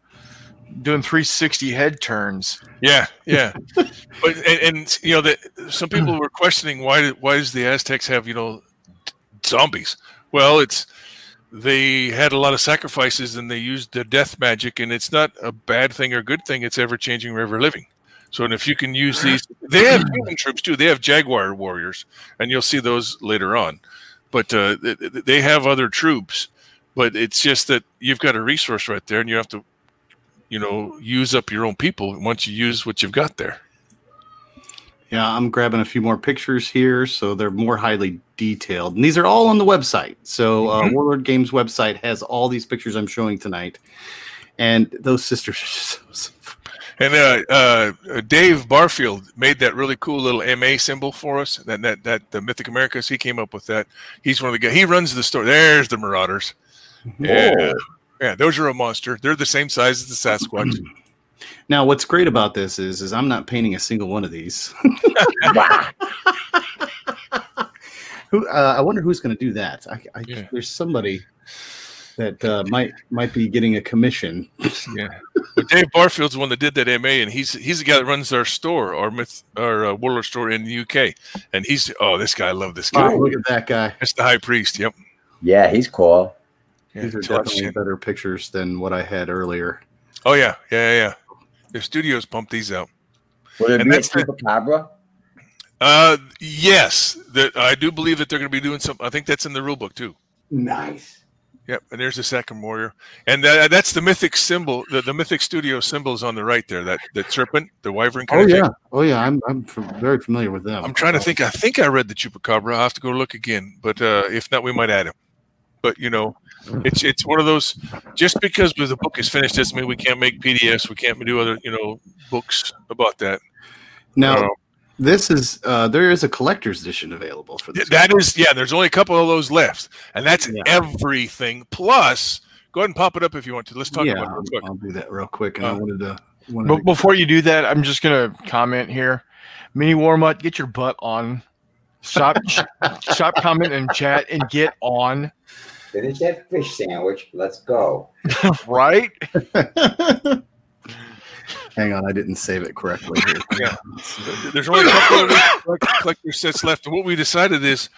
360 head turns. Yeah. But that some people were questioning why does the Aztecs have zombies? Well, they had a lot of sacrifices and they used the death magic, and it's not a bad thing or good thing. It's ever changing, ever living. So, and if you can use these, they have human troops too. They have Jaguar warriors, and you'll see those later on. But they have other troops. But it's just that you've got a resource right there, and you have to, use up your own people once you use what you've got there. Yeah, I'm grabbing a few more pictures here, so they're more highly detailed. And these are all on the website. So Warlord Games website has all these pictures I'm showing tonight. And those sisters are just so And Dave Barfield made that really cool little MA symbol for us. That the Mythic Americas, he came up with that. He's one of the guys. He runs the store. There's the Marauders. Yeah, those are a monster. They're the same size as the Sasquatch. Now, what's great about this is I'm not painting a single one of these. I wonder who's going to do that. There's somebody. that might be getting a commission. Yeah, but Dave Barfield's the one that did that MA, and he's the guy that runs our store, our Warlord store in the UK, and this guy, I love this guy. Oh, look at that guy. That's the high priest. Yep. Yeah, he's cool. Yeah, These are so definitely better pictures than what I had earlier. Oh yeah. The studios pumped these out. Will there And be a that's the- Chupacabra? Yes, I do believe that they're going to be doing something. I think that's in the rule book too. Nice. Yep, and there's the second warrior, and that's the mythic symbol. The mythic studio symbol is on the right there. That the serpent, the wyvern. Kind of thing. I'm very familiar with them. I'm trying to think. I think I read the Chupacabra. I'll have to go look again, but if not, we might add him. But it's one of those. Just because the book is finished doesn't mean we can't make PDFs. We can't do other books about that. Now, this is there is a collector's edition available for this. That is, there's only a couple of those left, and that's everything. Plus, go ahead and pop it up if you want to. Let's talk about it real quick. I'll do that real quick. And I wanted to. But before you do that, I'm just gonna comment here. Mini Warmutt, get your butt on. Stop comment and chat and get on. Finish that fish sandwich. Let's go. Right? Hang on, I didn't save it correctly here. Yeah, there's only a couple of collector sets left, and what we decided is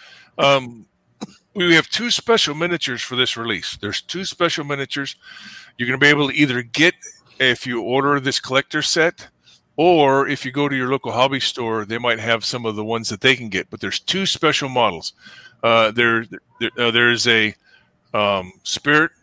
we have 2 special miniatures for this release. There's 2 special miniatures. You're going to be able to either get if you order this collector set, or if you go to your local hobby store, they might have some of the ones that they can get. But there's 2 special models. There's a spirit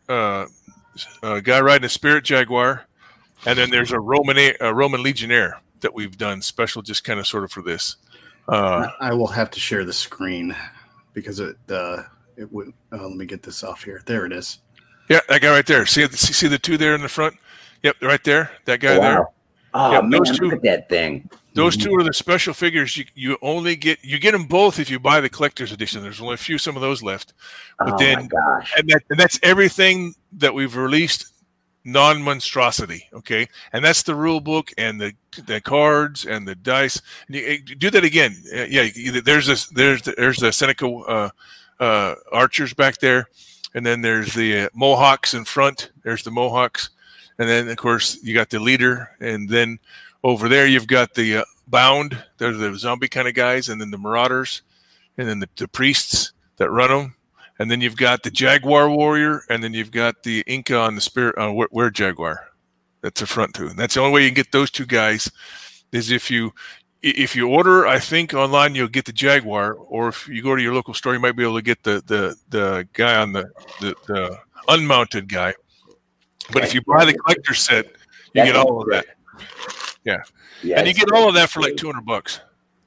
guy riding a spirit jaguar. And then there's a Roman Legionnaire that we've done special, just kind of sort of for this. I will have to share the screen because it would. Let me get this off here. There it is. Yeah, that guy right there. See the 2 there in the front? Yep, right there. That guy there. Oh Yep, man, those 2, look at that thing. Those 2 are the special figures. You only get them both if you buy the collector's edition. There's only some of those left. But My gosh. and that's everything that we've released. Non-monstrosity, okay, and that's the rule book and the cards and the dice. And you do that again. There's the Seneca archers back there, and then there's the Mohawks in front. There's the Mohawks, and then of course you got the leader, and then over there you've got the bound. They're the zombie kind of guys, and then the marauders, and then the priests that run them. And then you've got the Jaguar Warrior, and then you've got the Inca on the Spirit Were Jaguar. That's the front 2. And that's the only way you can get those 2 guys is if you order, I think online you'll get the Jaguar, or if you go to your local store, you might be able to get the guy on the unmounted guy. But if you buy the collector set, you get all of that. Yeah, and you get all of that for like $200.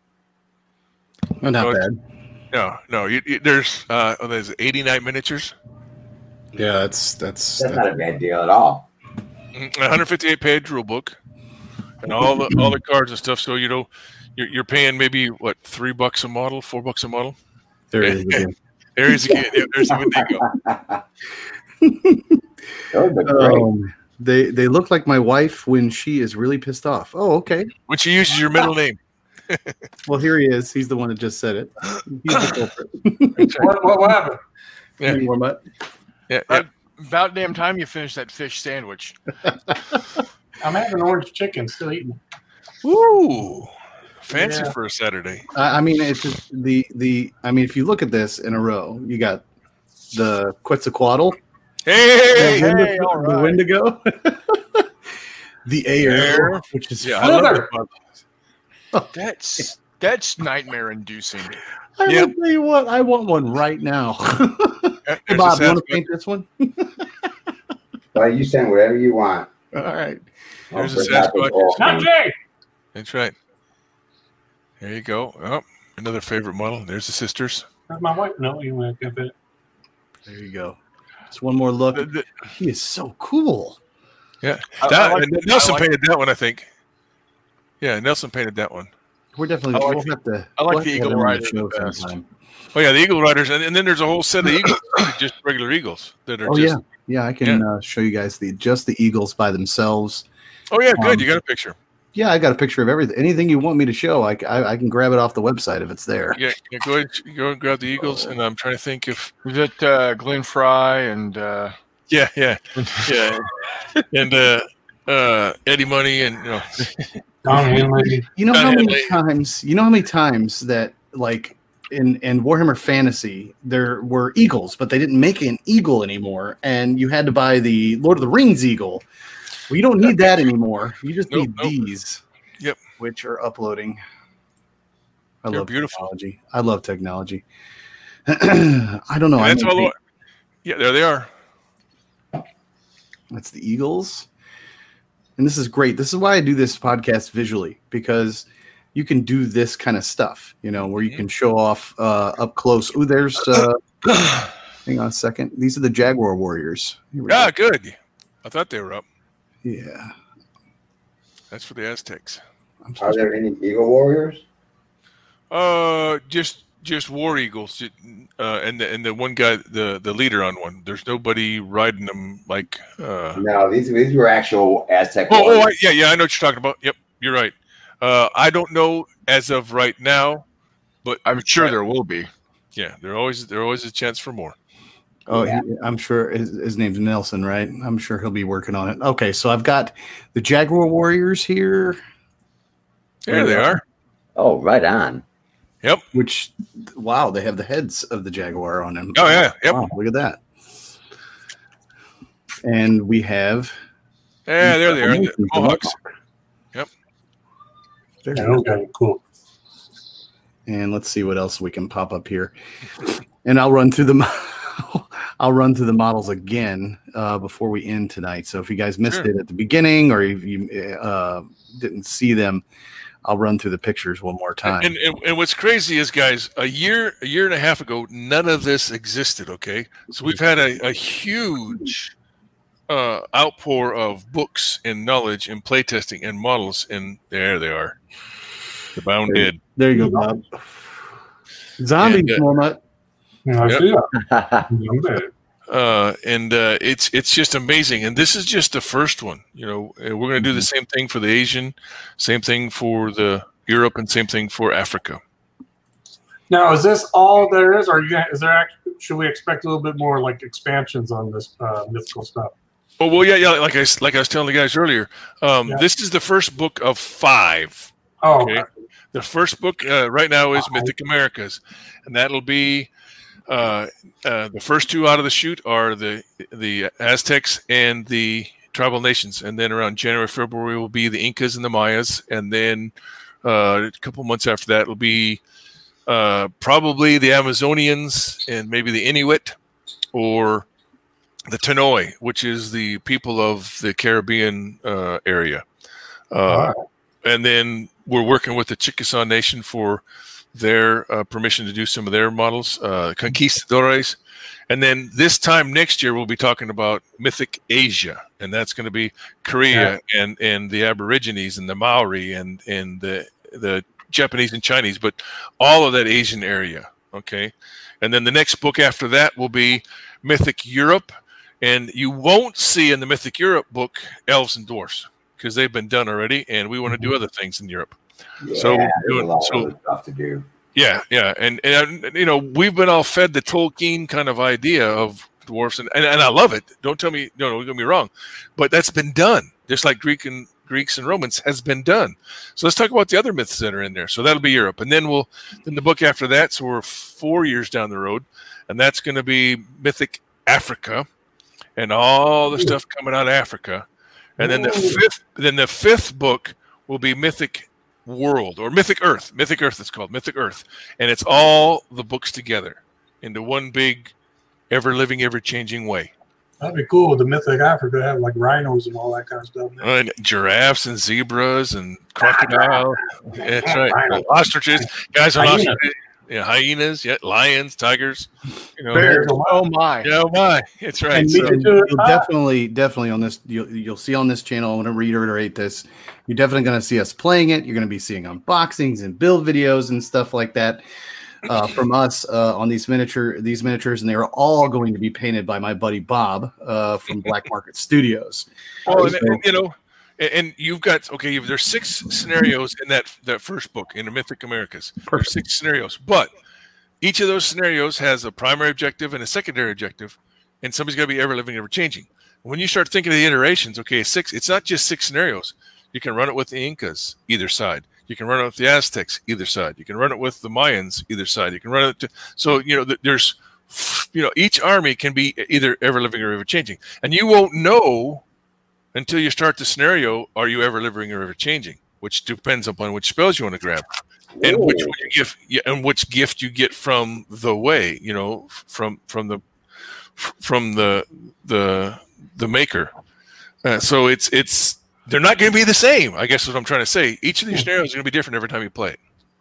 Not bad. No. There's 89 miniatures. Yeah, that's not a bad deal at all. 158-page rule book, and all the cards and stuff. So you're paying maybe what, $3 a model, $4 a model. There it is again. There is again. Yeah, there's a Wendigo. They look like my wife when she is really pissed off. Oh, okay. When she uses your middle name. Well, here he is. He's the one that just said it. He's the culprit. What happened? Yeah. Warmutt. Yeah. About damn time you finish that fish sandwich. I'm having orange chicken, still eating. Ooh, fancy for a Saturday. I mean, it's just the. I mean, if you look at this in a row, you got the Quetzalcoatl. Hey, all right. The Wendigo. The Air, which is I love That's nightmare inducing. I will tell you what, I want one right now. Hey, Bob, you want to paint this one? Well, you send whatever you want. All right. There's a Sasquatch. Not Jay. That's right. There you go. Oh, another favorite model. There's the sisters. That's my wife. No, you went give it. There you go. Just one more look. He is so cool. Yeah. Nelson painted that one, I think. Yeah, Nelson painted that one. We're definitely. We'll have to. I like the have Eagle him on Rider show the best. sometime. Oh yeah, the Eagle Riders, and then there's a whole set of eagles, just regular eagles that are. Oh just, yeah. I can show you guys just the eagles by themselves. Oh yeah, good. You got a picture. Yeah, I got a picture of everything. Anything you want me to show, I can grab it off the website if it's there. Yeah, go and grab the eagles, and I'm trying to think if was it Glenn Fry and Yeah, and Eddie Money, and Don Henley. You know Don how many Henley. times? You know how many times that like in Warhammer Fantasy there were eagles, but they didn't make an eagle anymore, and you had to buy the Lord of the Rings eagle. Well, you don't need that anymore. You just need these. Yep. Which are uploading. They're love beautiful. technology. I love technology. I don't know. And that's all. Yeah, there they are. That's the Eagles. And this is great. This is why I do this podcast visually, because you can do this kind of stuff, where you can show off up close. Oh, there's hang on a second. These are the Jaguar Warriors. Good. I thought they were up. Yeah. That's for the Aztecs. Are there any Eagle Warriors? Just War Eagles, and the one guy, the leader on one. There's nobody riding them like. No, these were actual Aztec. I know warriors. what you're talking about. Yep, you're right. I don't know as of right now, but I'm sure there will be. Yeah, there's always a chance for more. Oh, yeah. I'm sure his name's Nelson, right? I'm sure he'll be working on it. Okay, so I've got the Jaguar Warriors here. There they are. Oh, right on. Yep. Which, wow, they have the heads of the Jaguar on them. Oh, yeah. Yep. Wow, look at that. And we have... Yeah, there they are. The Mohawks. Yep. Very Yeah, cool. those guys are cool. And let's see what else we can pop up here. And I'll run through the models again before we end tonight. So if you guys missed it at the beginning, or if you didn't see them, I'll run through the pictures one more time. And what's crazy is, guys, a year and a half ago, none of this existed. Okay, so we've had a huge outpour of books and knowledge and playtesting and models, and there they are. The Bound Dead. There you go, Bob. Zombies, Walnut. I Yep. see that. It's just amazing, and this is just the first one. We're going to do the same thing for the Asian, same thing for the Europe, and same thing for Africa. Now, is this all there is, or should we expect a little bit more like expansions on this mythical stuff? Oh well, yeah. Like I was telling the guys earlier, this is the first book of 5. Oh, okay. The first book right now is Mythic Americas, and that'll be the first 2 out of the chute are the Aztecs and the tribal nations, and then around January, February will be the Incas and the Mayas, and then a couple months after that will be probably the Amazonians and maybe the Inuit or the Tanoi, which is the people of the Caribbean area. And then we're working with the Chickasaw Nation for their permission to do some of their models, Conquistadores. And then this time next year, we'll be talking about Mythic Asia, and that's going to be Korea and the Aborigines and the Maori and the Japanese and Chinese, but all of that Asian area, okay? And then the next book after that will be Mythic Europe, and you won't see in the Mythic Europe book elves and dwarfs, because they've been done already, and we want to do other things in Europe. Yeah, So there's a lot of other stuff to do. Yeah, and we've been all fed the Tolkien kind of idea of dwarfs, and I love it. Don't tell me, don't get me wrong, but that's been done, just like Greeks and Romans has been done. So let's talk about the other myths that are in there. So that'll be Europe, and then the book after that. So we're 4 years down the road, and that's going to be Mythic Africa, and all the stuff coming out of Africa. And then the fifth book will be Mythic World, or Mythic Earth. Mythic Earth, it's called Mythic Earth, and it's all the books together into one big, ever living, ever changing way. That'd be cool. The Mythic Africa have like rhinos and all that kind of stuff. And giraffes and zebras and crocodile. That's right. Ostriches, guys on ostriches. Yeah, hyenas, lions, tigers, Bears. Oh my! Yeah, oh my! It's right. So you'll definitely on this. You'll see on this channel. I want to reiterate this. You're definitely going to see us playing it. You're going to be seeing unboxings and build videos and stuff like that from us on these miniatures, and they are all going to be painted by my buddy Bob from Black Market Studios. Oh, and you've got there's 6 scenarios in that first book in the Mythic Americas. There's 6 scenarios, but each of those scenarios has a primary objective and a secondary objective, and somebody's got to be ever living, ever changing. When you start thinking of the iterations, okay, it's not just 6 scenarios. You can run it with the Incas, either side. You can run it with the Aztecs, either side. You can run it with the Mayans, either side. You can run it so there's each army can be either ever living or ever changing, and you won't know until you start the scenario. Are you ever living or ever changing? Which depends upon which spells you want to grab, and which gift you get from the way, from the maker. So it's they're not going to be the same. I guess is what I'm trying to say. Each of these scenarios is going to be different every time you play it.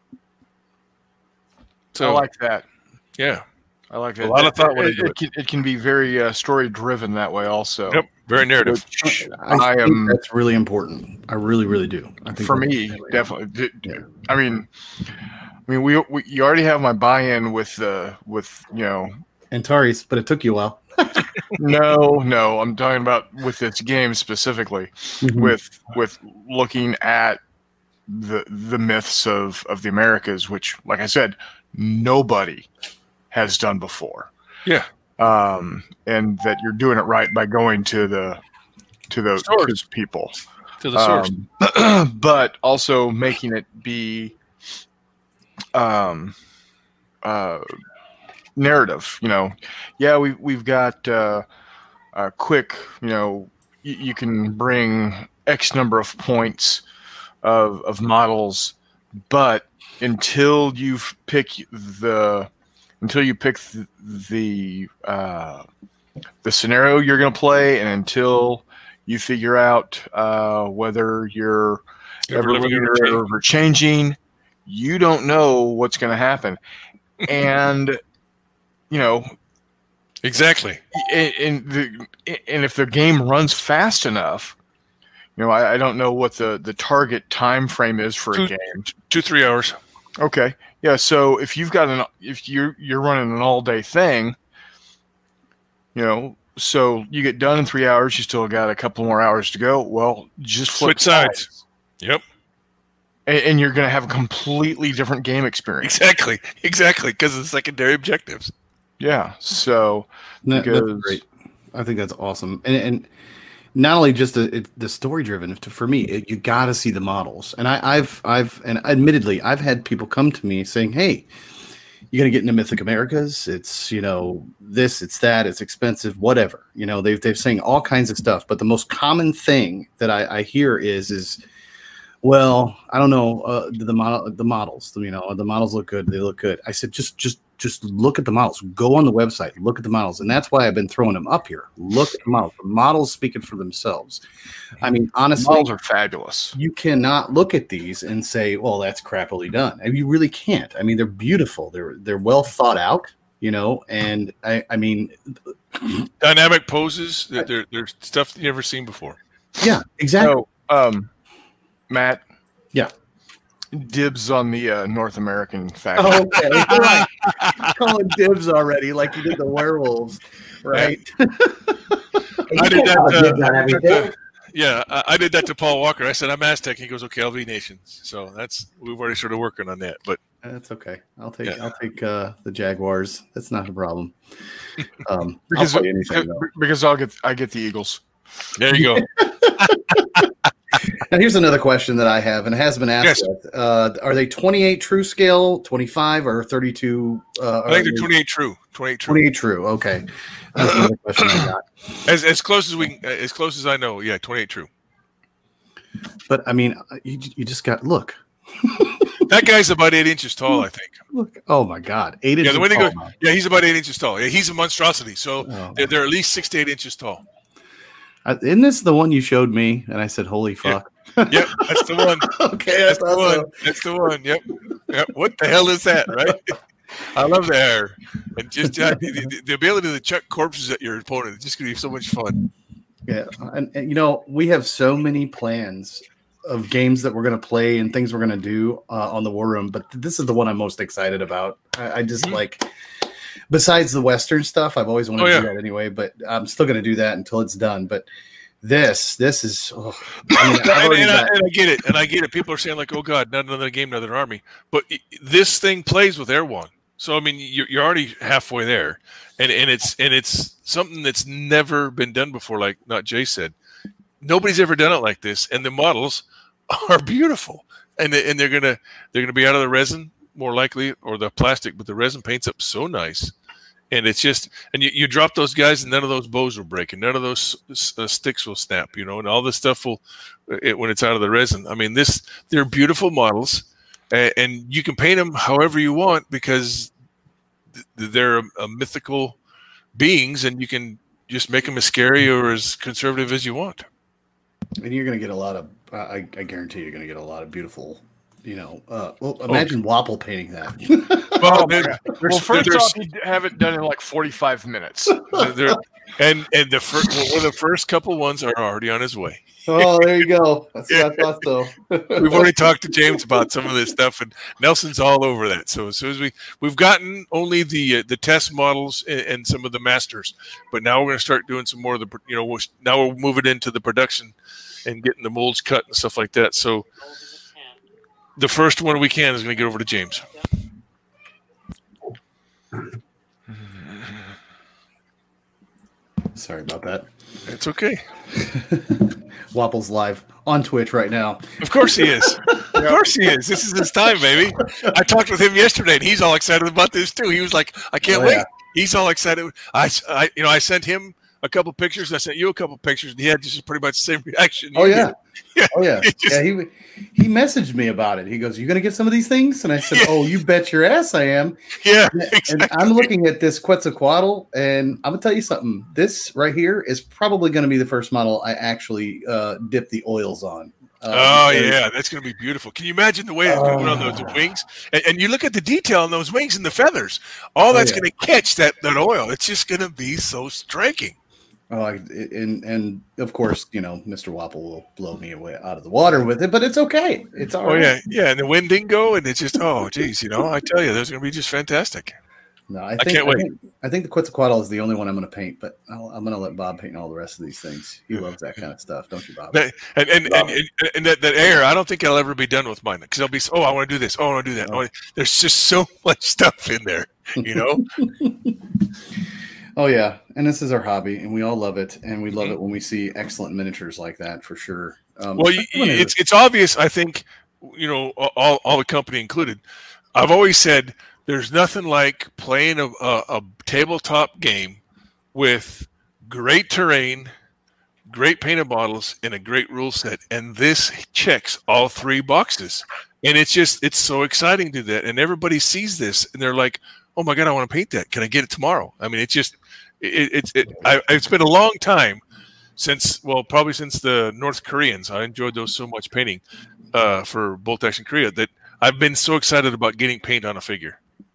So I like that. Yeah, I like that. A lot of thought went into it. It can be very story driven that way also. Yep, very narrative. I think that's really important. I really, really do. I think for me, definitely. I mean, you already have my buy-in with Antares, but it took you a while. No, I'm talking about with this game specifically, with looking at the myths of the Americas, which, like I said, nobody has done before. Yeah. And that you're doing it right by going to those people. To the source. But also making it be narrative, we've got a quick, you can bring X number of points of models, but until you pick the scenario you're going to play, and until you figure out whether you're ever living or ever changing, you don't know what's going to happen. And exactly. And if the game runs fast enough, I don't know what the target time frame is for a game. 2-3 hours. Okay. Yeah. So if you're running an all day thing, so you get done in 3 hours, you still got a couple more hours to go. Well, just flip sides. Yep. And you're going to have a completely different game experience. Exactly. Because of the secondary objectives. Yeah. So that's great. I think that's awesome. And not only just the story driven, for me, you got to see the models. And I've admittedly, I've had people come to me saying, "Hey, you're going to get into Mythic Americas. It's, this, it's that, it's expensive, whatever." They're saying all kinds of stuff. But the most common thing that I hear is, well, I don't know, the models, the models look good. They look good. I said, just look at the models. Go on the website, look at the models. And that's why I've been throwing them up here. Look at the models. The models speaking for themselves. I mean, honestly, the models are fabulous. You cannot look at these and say, well, that's crappily done. I mean, you really can't. I mean, they're beautiful. They're well thought out, and I mean, dynamic poses. They're stuff you've never seen before. Yeah, exactly. So, Matt. Yeah. Dibs on the North American faction. Oh, okay. Right. Calling dibs already, like you did the werewolves, right? I did that. I did that to Paul Walker. I said, "I'm Aztec." He goes, "Okay, I'll be nations." So we've already started working on that. But that's okay. I'll take the Jaguars. That's not a problem. Because I get the Eagles. There you go. Now, here's another question that I have, and it has been asked. Yes. Are they 28 true scale, 25, or 32? I think they're 28 true. 28 true. Okay. That's another question I got. As close as I know, yeah, 28 true. But I mean, you just got look. That guy's about 8 inches tall, I think. Look, oh my God, 8 inches. Yeah, he's about 8 inches tall. Yeah, he's a monstrosity. So they're at least 6 to 8 inches tall. Isn't this the one you showed me? And I said, "Holy fuck!" Yep, that's the one. Okay, that's the one. That's the one. Yep. What the hell is that? Right? I love the hair, and just the ability to chuck corpses at your opponent. It's just gonna be so much fun. Yeah, and we have so many plans of games that we're gonna play and things we're gonna do on the War Room, but this is the one I'm most excited about. I just like. Besides the Western stuff, I've always wanted to do that anyway, but I'm still going to do that until it's done. But this is, I get it. People are saying like, "Oh God, not another game, another army." But this thing plays with Erewhon, So I mean, you're already halfway there, and it's something that's never been done before. Like not Jay said, nobody's ever done it like this, and the models are beautiful, and they're gonna be out of the resin more likely, or the plastic, but the resin paints up so nice. And it's just, and you drop those guys, and none of those bows will break, and none of those sticks will snap, and all this stuff will, when it's out of the resin. I mean, they're beautiful models, and you can paint them however you want because they're mythical beings, and you can just make them as scary or as conservative as you want. And you're going to get a lot of, I guarantee you're going to get a lot of beautiful. Imagine Wapple painting that. Well, first off, you have it done in like 45 minutes. And the first couple ones are already on his way. Oh, there you go. That's what I thought so. We've already talked to James about some of this stuff, and Nelson's all over that. So as soon as we've gotten only the test models and some of the masters, but now we're going to start doing some more of the, now we're moving into the production and getting the molds cut and stuff like that. So the first one we can is going to get over to James. Sorry about that. It's okay. Wapple's live on Twitch right now. Of course he is. Of course he is. This is his time, baby. I talked with him yesterday, and he's all excited about this too. He was like, "I can't wait." Yeah. He's all excited. I sent him a couple pictures. And I sent you a couple pictures, and he had just pretty much the same reaction. Oh yeah. Oh yeah. He messaged me about it. He goes, "You gonna get some of these things?" And I said, "Oh, you bet your ass I am." Yeah. Exactly. And I'm looking at this Quetzalcoatl, and I'm gonna tell you something. This right here is probably gonna be the first model I actually dip the oils on. Yeah, that's gonna be beautiful. Can you imagine the way it's going on those wings? And you look at the detail on those wings and the feathers. All that's gonna catch that oil. It's just gonna be so striking. Oh, and of course, Mr. Wapple will blow me away out of the water with it, but it's okay. It's all right. Yeah, and the wind didn't go, and it's just, geez, I tell you, those are going to be just fantastic. No, I can't wait. I think the Quetzalcoatl is the only one I'm going to paint, but I'm going to let Bob paint all the rest of these things. He loves that kind of stuff, don't you, Bob? And that air, I don't think I'll ever be done with mine because I'll be, I want to do this, I want to do that. There's just so much stuff in there, Oh yeah, and this is our hobby, and we all love it, and we love it when we see excellent miniatures like that for sure. It's obvious. I think all the company included. I've always said there's nothing like playing a tabletop game with great terrain, great painted models, and a great rule set, and this checks all three boxes. And it's so exciting to do that, and everybody sees this, and they're like, "Oh my God, I want to paint that. Can I get it tomorrow?" I mean, it's been a long time probably since the North Koreans. I enjoyed those so much painting for Bolt Action Korea that I've been so excited about getting paint on a figure.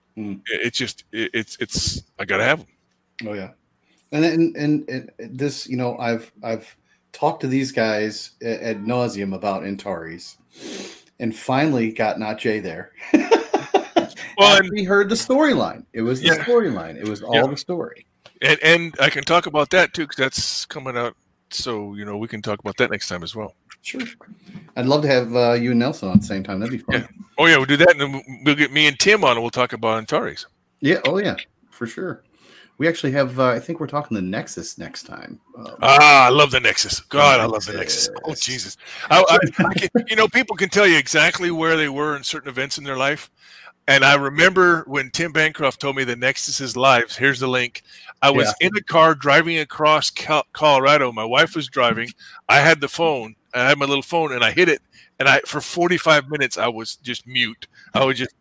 It's I gotta have them. Oh yeah, and this I've talked to these guys ad nauseum about Antares, and finally got Not Jay there. Well, we heard the storyline. It was the storyline. It was all the story. And I can talk about that too, because that's coming out. So we can talk about that next time as well. Sure. I'd love to have you and Nelson on at the same time. That'd be fun. Yeah. Oh yeah, we'll do that, and then we'll get me and Tim on, and we'll talk about Antares. Yeah. Oh yeah, for sure. We actually have. I think we're talking the Nexus next time. I love the Nexus. God, I love the Nexus. Oh Jesus. People can tell you exactly where they were in certain events in their life. And I remember when Tim Bancroft told me the Nexus is live. Here's the link. I was in a car driving across Colorado. My wife was driving. I had the phone. I had my little phone, and I hit it. And for 45 minutes, I was just mute. I was just.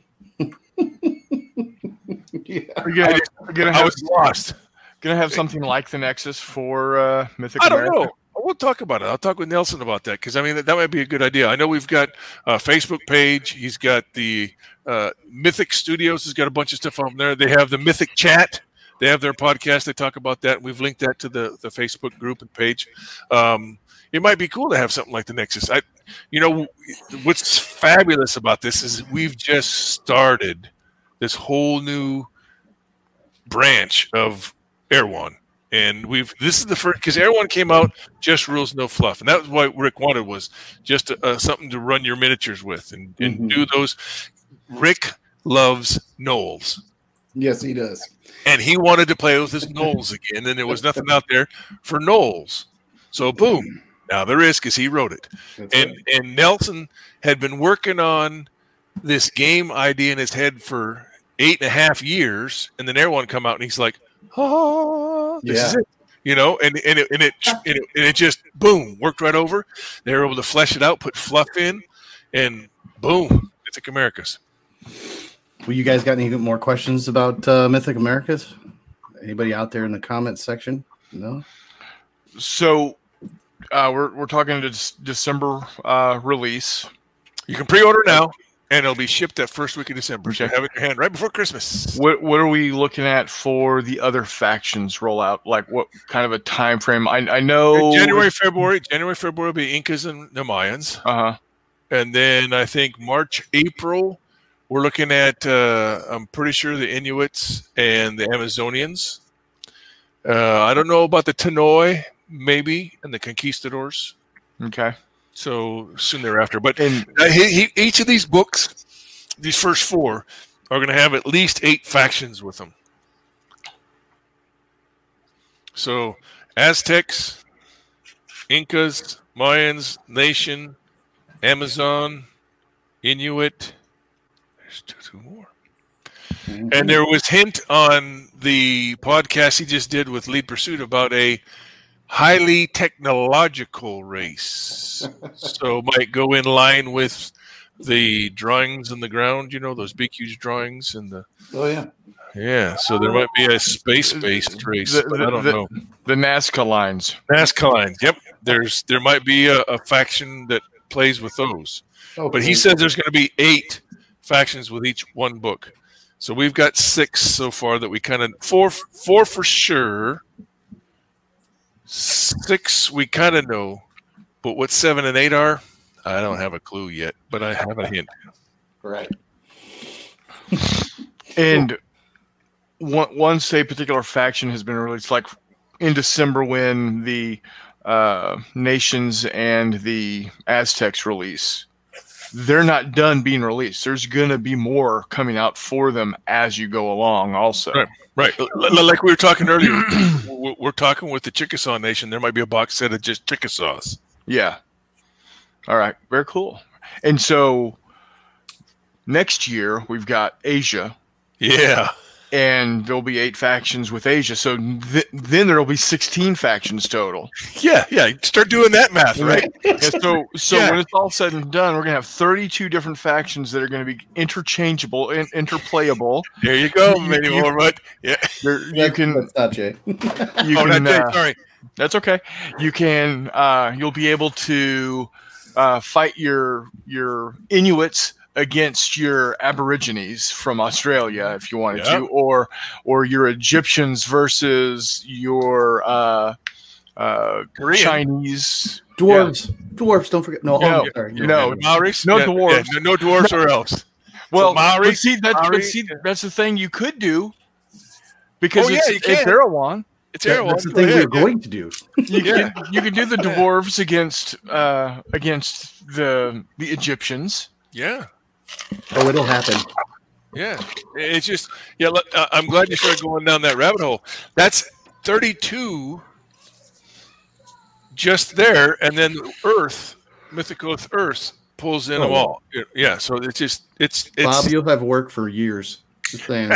I was lost. Gonna have something like the Nexus for Mythic America? I don't know. We'll talk about it. I'll talk with Nelson about that because that might be a good idea. I know we've got a Facebook page. He's got the Mythic Studios. He's got a bunch of stuff on there. They have the Mythic Chat. They have their podcast. They talk about that. We've linked that to the Facebook group and page. It might be cool to have something like the Nexus. What's fabulous about this is we've just started this whole new branch of Erewhon. And this is the first, because Erewhon came out just rules, no fluff. And that was what Rick wanted, was just something to run your miniatures with and do those. Rick loves Knowles. Yes, he does. And he wanted to play with his Knowles again, and there was nothing out there for Knowles. So, boom. Now there is, because he wrote it. And Nelson had been working on this game idea in his head for 8.5 years, and then everyone come out, and he's like, "Oh, this is it." You know, and it just boom worked right over. They were able to flesh it out, put fluff in, and boom, Mythic Americas. Well, you guys got any more questions about Mythic Americas? Anybody out there in the comments section? No. So we're talking to December release. You can pre-order now, and it'll be shipped that first week of December. So have it in your hand right before Christmas. What are we looking at for the other factions rollout? Like what kind of a time frame? I know January, February will be Incas and the Mayans. And then I think March, April, we're looking at I'm pretty sure the Inuits and the Amazonians. I don't know about the Tanoi, maybe, and the Conquistadors. Okay. So soon thereafter. But each of these books, these first 4, are going to have at least 8 factions with them. So Aztecs, Incas, Mayans, Nation, Amazon, Inuit. There's 2 more. Mm-hmm. And there was hint on the podcast he just did with Lead Pursuit about a highly technological race. So might go in line with the drawings on the ground, you know, those big, huge drawings. And yeah, so there might be a space-based race, but I don't know. The Nazca lines. Nazca lines, yep. There might be a faction that plays with those. Okay. But he says there's going to be 8 factions with each one book. So we've got 6 so far that we kind of four for sure. 6 we kind of know, but what 7 and 8 are, I don't have a clue yet, but I have a hint. Right. And once a particular faction has been released, like in December when the Nations and the Aztecs release, they're not done being released. There's going to be more coming out for them as you go along also. Right. Like we were talking earlier, we're talking with the Chickasaw Nation. There might be a box set of just Chickasaws. Yeah. All right. Very cool. And so next year we've got Asia. Yeah. And there'll be 8 factions with Asia. So then there'll be 16 factions total. Yeah. Start doing that math, right? So when it's all said and done, we're going to have 32 different factions that are going to be interchangeable and interplayable. There you go, many more, but yeah. That's not Jay. Sorry. That's okay. You can you'll be able to fight your Inuits against your Aborigines from Australia if you wanted to, or your Egyptians versus your Chinese dwarves. Dwarves, don't forget. No, Maoris. No dwarves. No dwarves or else. Well, so Maoris, that's the thing you could do because it's Erewhon. It's Erewhon. That's the thing we're going to do. You can do the dwarves against the Egyptians. Yeah. Oh, it'll happen. Yeah. It's just I'm glad you started going down that rabbit hole. That's 32 just there, and then Earth, Mythical Earth pulls in them all. Yeah, so it's Bob, you'll have work for years. Just saying.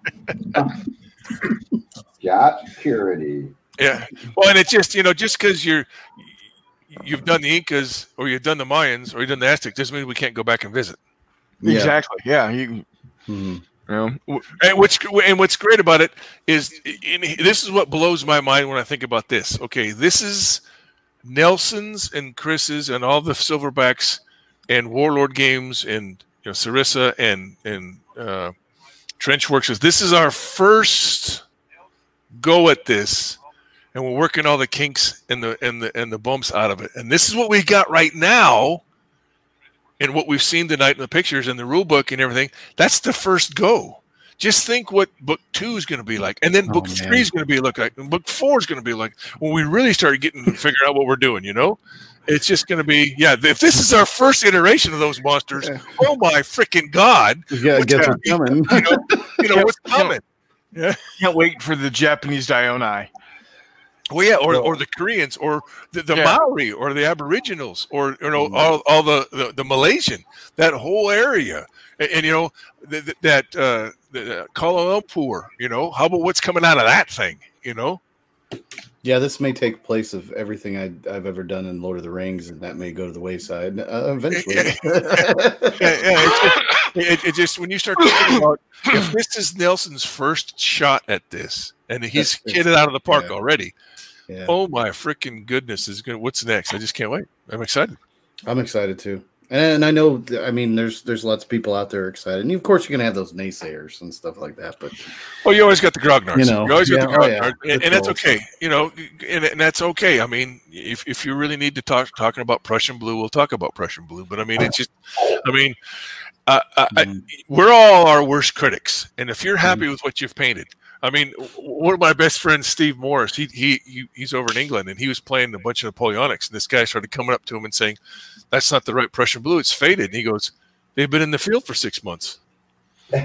Job security. Yeah. Well, and it's just just because you've done the Incas or you've done the Mayans or you've done the Aztecs doesn't mean we can't go back and visit. Yeah. Exactly. Yeah. And what's great about it is this is what blows my mind when I think about this. Okay, this is Nelson's and Chris's and all the Silverbacks and Warlord games and Sarissa and Trenchworks. This is our first go at this, and we're working all the kinks and the bumps out of it. And this is what we got right now. And what we've seen tonight in the pictures and the rule book and everything, that's the first go. Just think what book 2 is going to be like, and then book 3 is going to be like, and book 4 is going to be like when we really start getting to figure out what we're doing. It's just going to be, if this is our first iteration of those monsters, oh my freaking God. Yeah, guess what's coming. What's coming. Yeah. Can't wait for the Japanese Dionai. Well, yeah, or the Koreans, or the Maori, or the Aboriginals, or all the Malaysian, that whole area, and that Kuala Lumpur. How about what's coming out of that thing? Yeah, this may take place of everything I've ever done in Lord of the Rings, and that may go to the wayside eventually. It just when you start thinking about if this is Nelson's first shot at this, and he's hit it out of the park already. Yeah. Oh my freaking goodness! What's next? I just can't wait. I'm excited. I'm excited too. And I know, I mean, there's lots of people out there excited, and of course you're gonna have those naysayers and stuff like that. But you always got the grognards. You always got the grognards, and that's okay. And that's okay. I mean, if you really need to talking about Prussian blue, we'll talk about Prussian blue. But I mean, it's just, we're all our worst critics, and if you're happy with what you've painted. I mean, one of my best friends, Steve Morris, he's over in England, and he was playing a bunch of Napoleonics, and this guy started coming up to him and saying, "That's not the right Prussian blue; it's faded." And he goes, "They've been in the field for 6 months." They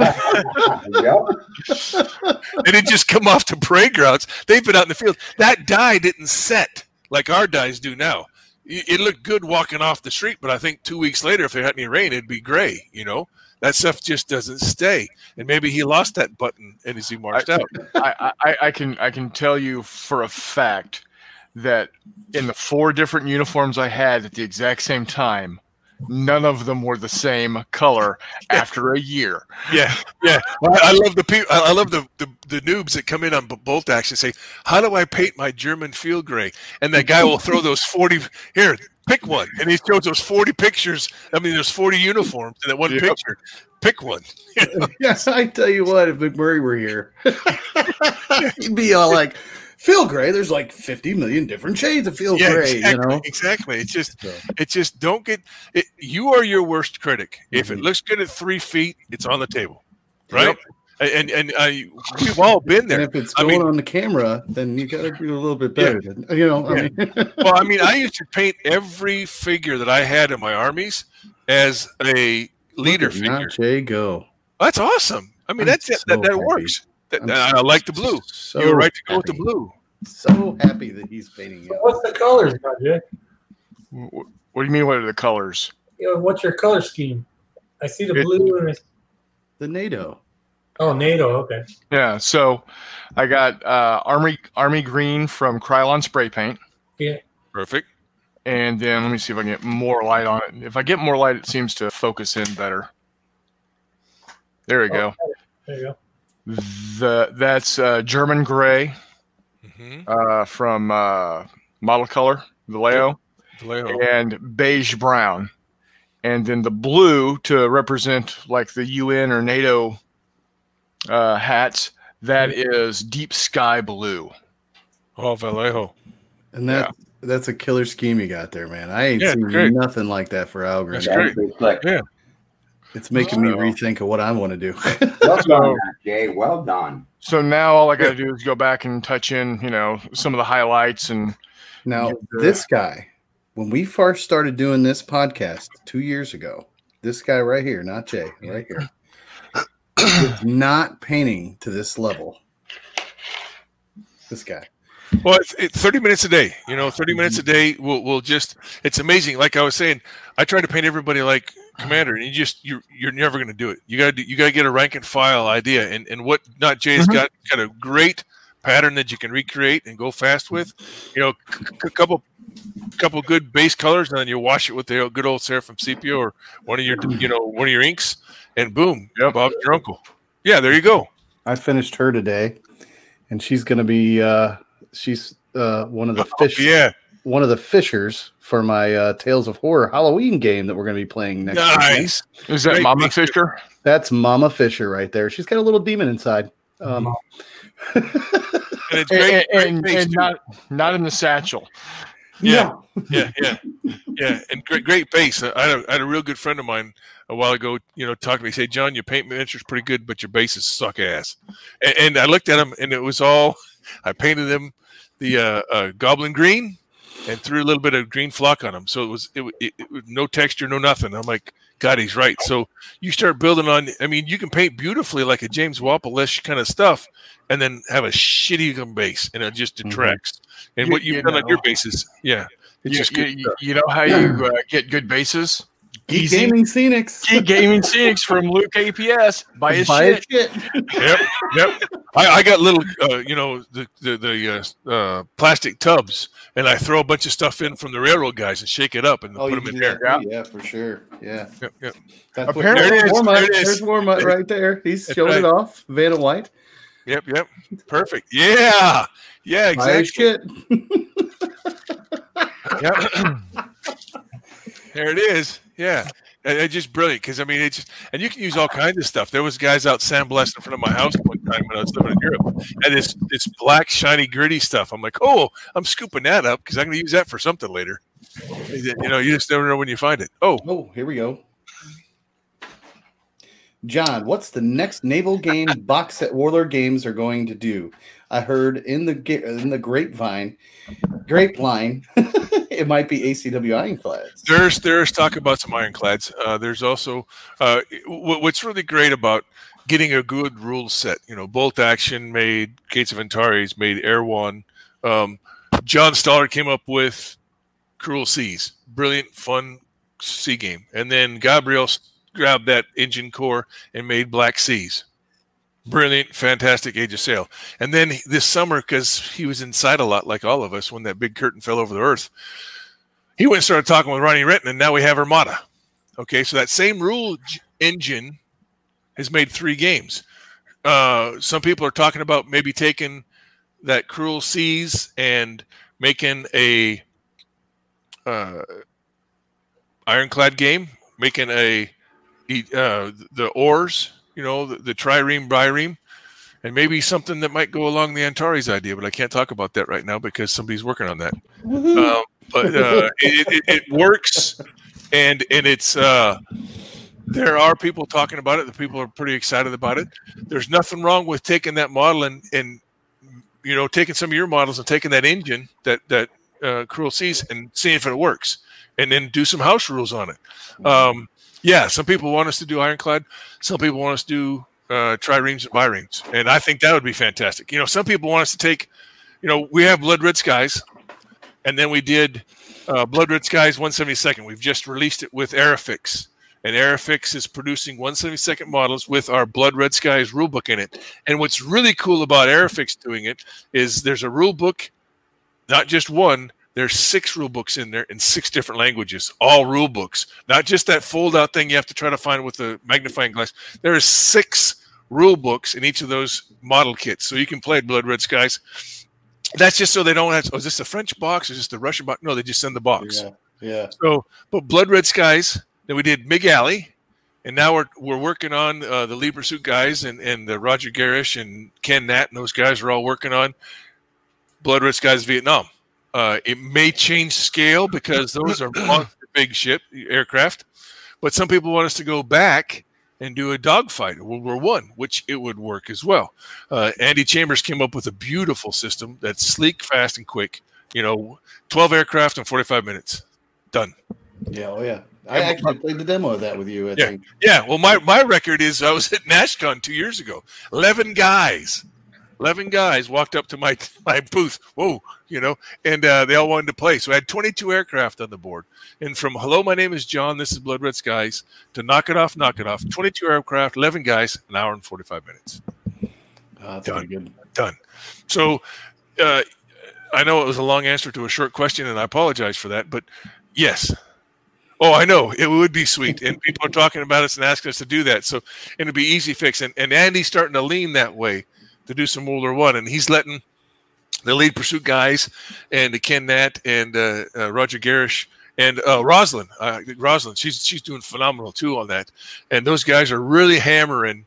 didn't just come off to parade grounds; they've been out in the field. That dye didn't set like our dyes do now. It looked good walking off the street, but I think 2 weeks later, if there had any rain, it'd be gray. That stuff just doesn't stay, and maybe he lost that button as he marched out. I can tell you for a fact that in the 4 different uniforms I had at the exact same time, none of them were the same color after a year. Yeah. I love the people. I love the noobs that come in on Bolt Action and say, "How do I paint my German field gray?" And that guy will throw those 40 here. Pick one, and he shows those 40 pictures. I mean, there's 40 uniforms in that one picture. Pick one. Yes, I tell you what, if McMurray were here, he'd be all like, "Field gray. There's like 50 million different shades of field gray." Exactly. It's just don't get it. You are your worst critic. If it looks good at 3 feet, it's on the table, right? Yep. And we've all been there. And if it's going on the camera, then you got to do a little bit better. Well, I used to paint every figure that I had in my armies as a leader figure. Jay, go. That's awesome. I mean, that works. I like the blue. So you're right to go with the blue. So happy that he's painting it. What's the colors, Jay? What do you mean? What are the colors? What's your color scheme? I see the blue and the NATO. Oh, NATO. Okay. Yeah. So I got Army Green from Krylon Spray Paint. Yeah. Perfect. And then let me see if I can get more light on it. If I get more light, it seems to focus in better. There we go. There you go. That's German Gray from Model Color, Vallejo, and Beige Brown. And then the blue to represent like the UN or NATO hats, that is Deep Sky Blue. Oh, Vallejo. And that's a killer scheme you got there, man. I ain't seen nothing like that for Algren. That's great. Yeah. It's making me rethink of what I want to do. Well done, Jay. Well done. So now all I got to do is go back and touch in, some of the highlights. And now this guy, when we first started doing this podcast 2 years ago, this guy right here, not Jay, right here, is not painting to this level. This guy. Well, it's 30 minutes a day. 30 minutes a day. We'll just. It's amazing. Like I was saying, I try to paint everybody like Commander, and you're never going to do it. You got to get a rank and file idea, and what not Jay's got a great pattern that you can recreate and go fast with. A couple good base colors, and then you wash it with the good old Seraphim Sepia or one of your inks, and boom, Bob's your uncle. Yeah, there you go. I finished her today, and she's going to be she's one of the fish. Yeah. One of the fishers for my Tales of Horror Halloween game that we're going to be playing next weekend. Is that Mama Fisher? That's Mama Fisher right there. She's got a little demon inside. And it's great, and not in the satchel. Yeah, yeah, and great base. I had a real good friend of mine a while ago. Talked to me. Say, John, your paint miniature's pretty good, but your bases suck ass. And I looked at him, and it was all. I painted them the goblin green, and threw a little bit of green flock on them. So it was no texture, no nothing. I'm like, God, he's right. So you start building on. I mean, you can paint beautifully like a James Wappel-ish kind of stuff, and then have a shitty base, and it just detracts. And what you've done on your bases, it's just good. You know how you get good bases? Geek Gaming Scenics. Geek Gaming Scenics from Luke APS. Buy his shit. Yep. I got little, the plastic tubs, and I throw a bunch of stuff in from the railroad guys and shake it up and put them in there. Yeah, for sure. Yeah. Yep. Apparently, there's Warmutt right there. He's showing it off. Vanna White. Yep. Perfect. Yeah, exactly. Shit. Yep. There it is. Yeah. And it's just brilliant because, I mean, and you can use all kinds of stuff. There was guys out sandblasting in front of my house one time when I was living in Europe, and this black, shiny, gritty stuff. I'm like, oh, I'm scooping that up because I'm going to use that for something later. You just never know when you find it. Oh, here we go. John, what's the next naval game box set Warlord Games are going to do? I heard in the grapevine, it might be ACW Ironclads. There's talk about some Ironclads. There's also what's really great about getting a good rule set. Bolt Action made Gates of Antares, made Air One. John Stoller came up with Cruel Seas, brilliant, fun sea game, and then Gabriel grabbed that engine core and made Black Seas. Brilliant, fantastic Age of Sail. And then this summer, because he was inside a lot like all of us when that big curtain fell over the earth, he went and started talking with Ronnie Renton, and now we have Armada. Okay, so that same rule engine has made 3 games. Some people are talking about maybe taking that Cruel Seas and making a Ironclad game, making the oars, the trireme, bireme, and maybe something that might go along the Antares idea, but I can't talk about that right now because somebody's working on that. But it works, and it's there are people talking about it. The people are pretty excited about it. There's nothing wrong with taking that model and taking some of your models and taking that engine, that Cruel Seas, and seeing if it works, and then do some house rules on it. Some people want us to do Ironclad. Some people want us to do triremes and biremes, and I think that would be fantastic. Some people want us to take, we have Blood Red Skies, and then we did Blood Red Skies 172nd. We've just released it with Aerofix, and Aerofix is producing 172nd models with our Blood Red Skies rulebook in it. And what's really cool about Aerofix doing it is there's a rulebook, not just one. There's 6 rule books in there in 6 different languages, all rule books, not just that fold-out thing you have to try to find with the magnifying glass. There are 6 rule books in each of those model kits, so you can play Blood Red Skies. That's just so they don't have to, is this a French box or is this the Russian box? No, they just send the box. Yeah. So, but Blood Red Skies, then we did Mig Alley, and now we're working on the Lee Pursuit guys and the Roger Garish and Ken Nat, and those guys are all working on Blood Red Skies Vietnam. It may change scale because those are monster big aircraft, but some people want us to go back and do a dogfight, World War I, which it would work as well. Andy Chambers came up with a beautiful system that's sleek, fast, and quick. 12 aircraft in 45 minutes. Done. Yeah, yeah. I actually played the demo of that with you, I think. Yeah, well, my record is I was at NashCon 2 years ago. 11 guys walked up to my booth. Whoa, and they all wanted to play. So I had 22 aircraft on the board. And from hello, my name is John, this is Blood Red Skies, to knock it off, 22 aircraft, 11 guys, an hour and 45 minutes. That's pretty good. Done. So I know it was a long answer to a short question, and I apologize for that, but yes. Oh, I know. It would be sweet. And people are talking about us and asking us to do that. So and it'd be easy fix. And Andy's starting to lean that way to do some World War I. And he's letting the Lead Pursuit guys and the Ken Nat and Roger Garish and Rosalind. Rosalind, she's doing phenomenal too on that. And those guys are really hammering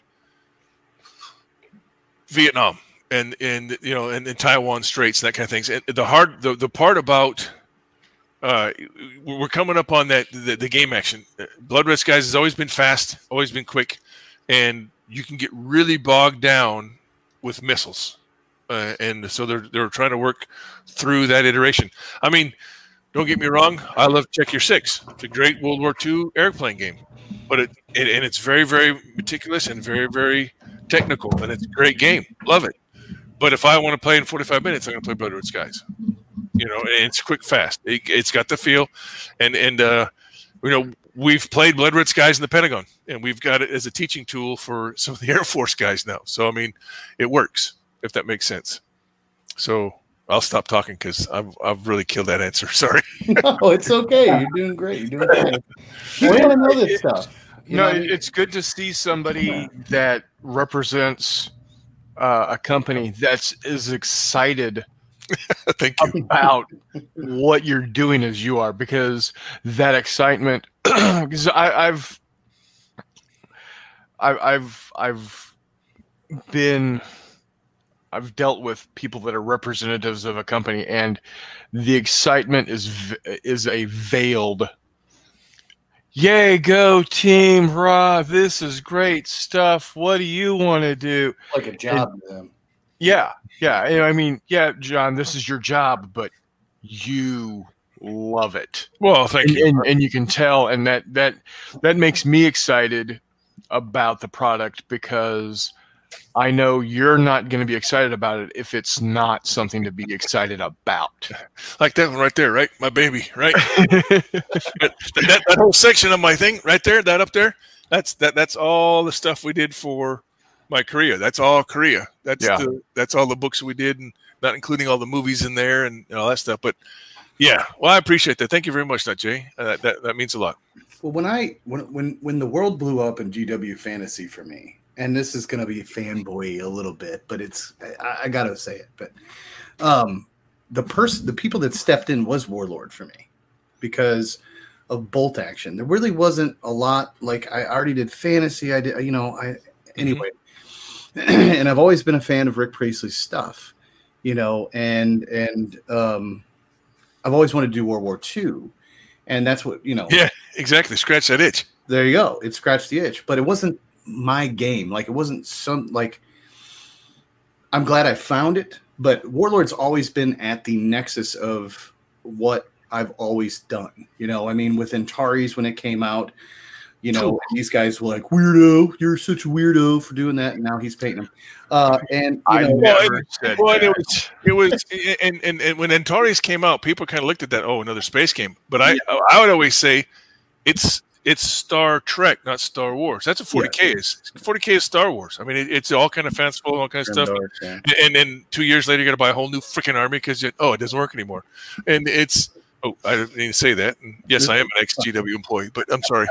Vietnam and Taiwan Straits and that kind of things. And the part about we're coming up on that the game action. Blood Red Skies has always been fast, always been quick, and you can get really bogged down with missiles. And so they're trying to work through that iteration. I mean, don't get me wrong. I love Check Your Six. It's a great World War II airplane game, but it's very, very meticulous and very, very technical, and it's a great game. Love it. But if I want to play in 45 minutes, I'm going to play Blood Red Skies. You know, and it's quick, fast. It's got the feel, and you know, we've played Blood Red Skies in the Pentagon, and we've got it as a teaching tool for some of the Air Force guys now. So I mean, it works, if that makes sense. So I'll stop talking because I've really killed that answer. Sorry. No, it's okay. You're doing great. You're doing great. We want to know this stuff. It's good to see somebody that represents a company that's as excited Thank you. about what you're doing as you are, because that excitement. Because I've dealt with people that are representatives of a company, and the excitement is a veiled. Yay, go team, rah, this is great stuff. What do you want to do? Like a job to them. Yeah. I mean, yeah, John, this is your job, but you love it. Well, thank you. And you can tell, and that makes me excited about the product, because I know you're not going to be excited about it if it's not something to be excited about. Like that one right there, right? My baby, right? that whole section of my thing right there, that up there, that's all the stuff we did for my Korea. That's all Korea. That's all the books we did, and not including all the movies in there and all that stuff. But yeah, well, I appreciate that. Thank you very much, Jay. That means a lot. Well, when the world blew up in GW Fantasy for me, and this is going to be fanboy a little bit, but I got to say it. But the people that stepped in was Warlord for me, because of bolt action. There really wasn't a lot. Like, I already did fantasy. Anyway. And I've always been a fan of Rick Priestley's stuff, and I've always wanted to do World War II, and that's what, Yeah, exactly. Scratch that itch. There you go. It scratched the itch, but it wasn't my game. Like, it wasn't I'm glad I found it, but Warlord's always been at the nexus of what I've always done. I mean, with Antares when it came out, these guys were like, weirdo, you're such a weirdo for doing that. And now he's painting them. And when Antares came out, people kind of looked at that. Oh, another space game. But I would always say it's Star Trek, not Star Wars. That's what 40K is. 40K is Star Wars. I mean, it's all kind of fanciful and all kind of stuff. And then 2 years later, you got to buy a whole new freaking army because it doesn't work anymore. And it's. Oh, I didn't need to say that. And yes, I am an ex-GW employee, but I'm sorry.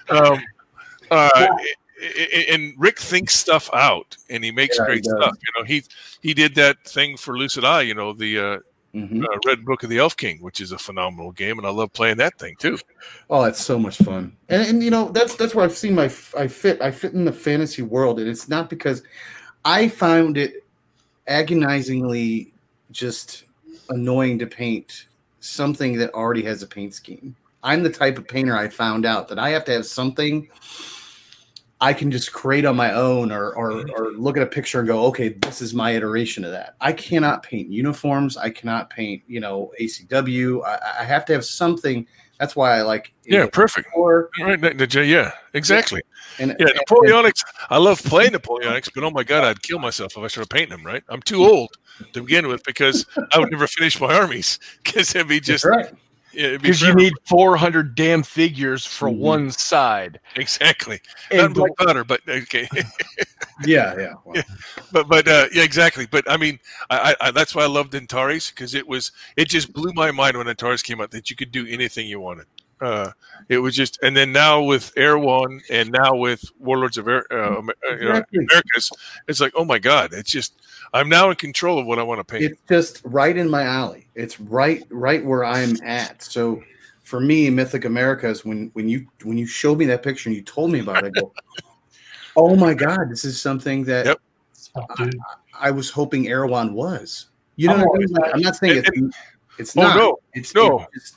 And Rick thinks stuff out, and he makes great stuff. He did that thing for Lucid Eye, the Red Book of the Elf King, which is a phenomenal game, and I love playing that thing too. Oh, it's so much fun. And that's where I've seen I fit in the fantasy world, and it's not because I found it agonizingly just annoying to paint something that already has a paint scheme. I'm the type of painter I found out that I have to have something I can just create on my own or look at a picture and go, okay, this is my iteration of that. I cannot paint uniforms. I cannot paint, ACW. I have to have something. That's why I like. Perfect. Yeah, exactly. Napoleonics. I love playing Napoleonics, but oh my God, I'd kill myself if I started painting them, right? I'm too old to begin with because I would never finish my armies because it'd be just. Right. Because you need 400 damn figures for one side. Exactly. Not Black Powder, but okay. Yeah. Well. But exactly. But I mean, I that's why I loved Antares, because it just blew my mind when Antares came out that you could do anything you wanted. It was just, and then now with Air One and now with Warlords of Americas, it's like, oh my God, it's just, I'm now in control of what I want to paint. It's just right in my alley. It's right where I'm at. So for me, Mythic Americas, when you showed me that picture and you told me about it, I go, oh my God, this is something that I was hoping Erewhon was. You know what I mean? I'm not saying it's not. No.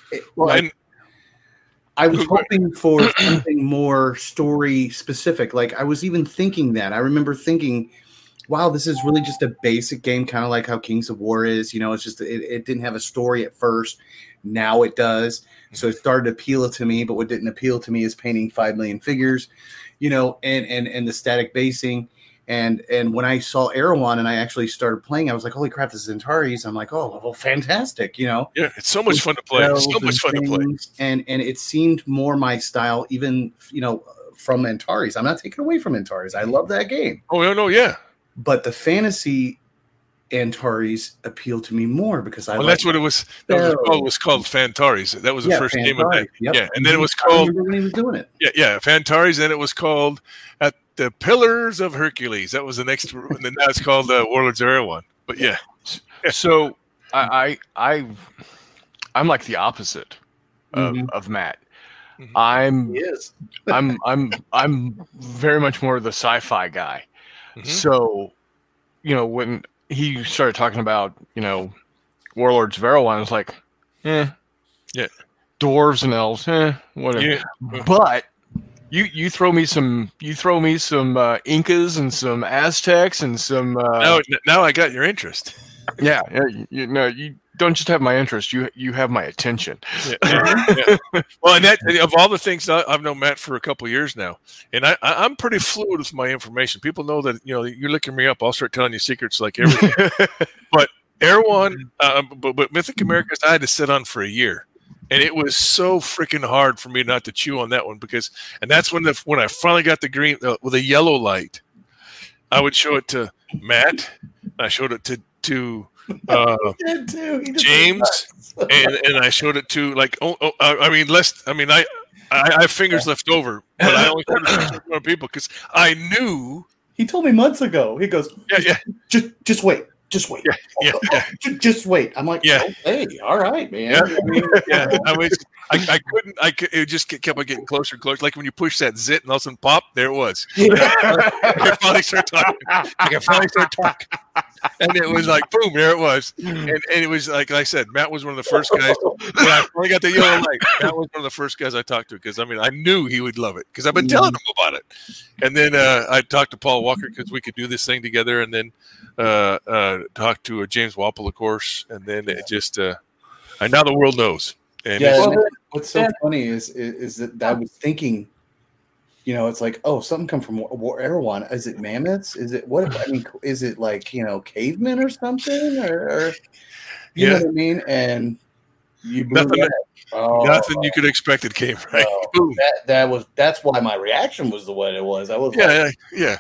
and I was hoping for something more story specific. Like I was even thinking that. I remember thinking, wow, this is really just a basic game, kind of like how Kings of War is. It's just it didn't have a story at first. Now it does. So it started to appeal to me, but what didn't appeal to me is painting 5 million figures, and the static basing. And when I saw Erewhon and I actually started playing, I was like, holy crap, this is Antares. I'm like, oh, well, fantastic, Yeah, it's so much fun to play. So much fun to play. And it seemed more my style, even, from Antares. I'm not taking away from Antares. I love that game. Oh, no, yeah. But the fantasy Antares appealed to me more because that's what it was. It was called Fantares. That was the first name of it. Yep. Yeah, and then it was called. I remember when he was doing it. Yeah, Fantares. Then it was called At the Pillars of Hercules. That was the next, and then now it's called Warlords of Erewhon. But yeah. So I'm like the opposite of Matt. Mm-hmm. I'm very much more the sci-fi guy. Mm-hmm. So, when he started talking about, Warlords of Erewhon, I was like, yeah, dwarves and elves, whatever. Yeah. But you throw me some Incas and some Aztecs and some. Now I got your interest. Yeah, you don't just have my interest; you have my attention. Yeah. Well, and that of all the things I've known Matt for a couple of years now, and I'm pretty fluid with my information. People know that you're looking me up. I'll start telling you secrets like everything. But Erewhon, but Mythic Americas, I had to sit on for a year, and it was so freaking hard for me not to chew on that one and that's when I finally got the green with a yellow light. I would show it to Matt. I showed it to James, and I showed it to I have fingers left over, but I only showed it to more people because I knew. He told me months ago. He goes, just wait. Just wait. Yeah. Just wait. I'm like, okay, all right, man. Yeah. I couldn't. It just kept on getting closer and closer. Like when you push that zit and all of a sudden pop, there it was. I could finally start talking. And it was like, boom, there it was. And it was like I said, Matt was one of the first guys. When I finally got the yellow light, Matt was one of the first guys I talked to because I knew he would love it because I've been telling him about it. And then I talked to Paul Walker because we could do this thing together, and then talked to James Wapple, of course, and then it just and now the world knows. And what's so funny is that I was thinking, it's like, oh, something come from Erewhon. Is it mammoths? Is it what? I mean, is it like cavemen or something, or you know what I mean? And you nothing you could expect it came right. That's why my reaction was the way it was. I was yeah.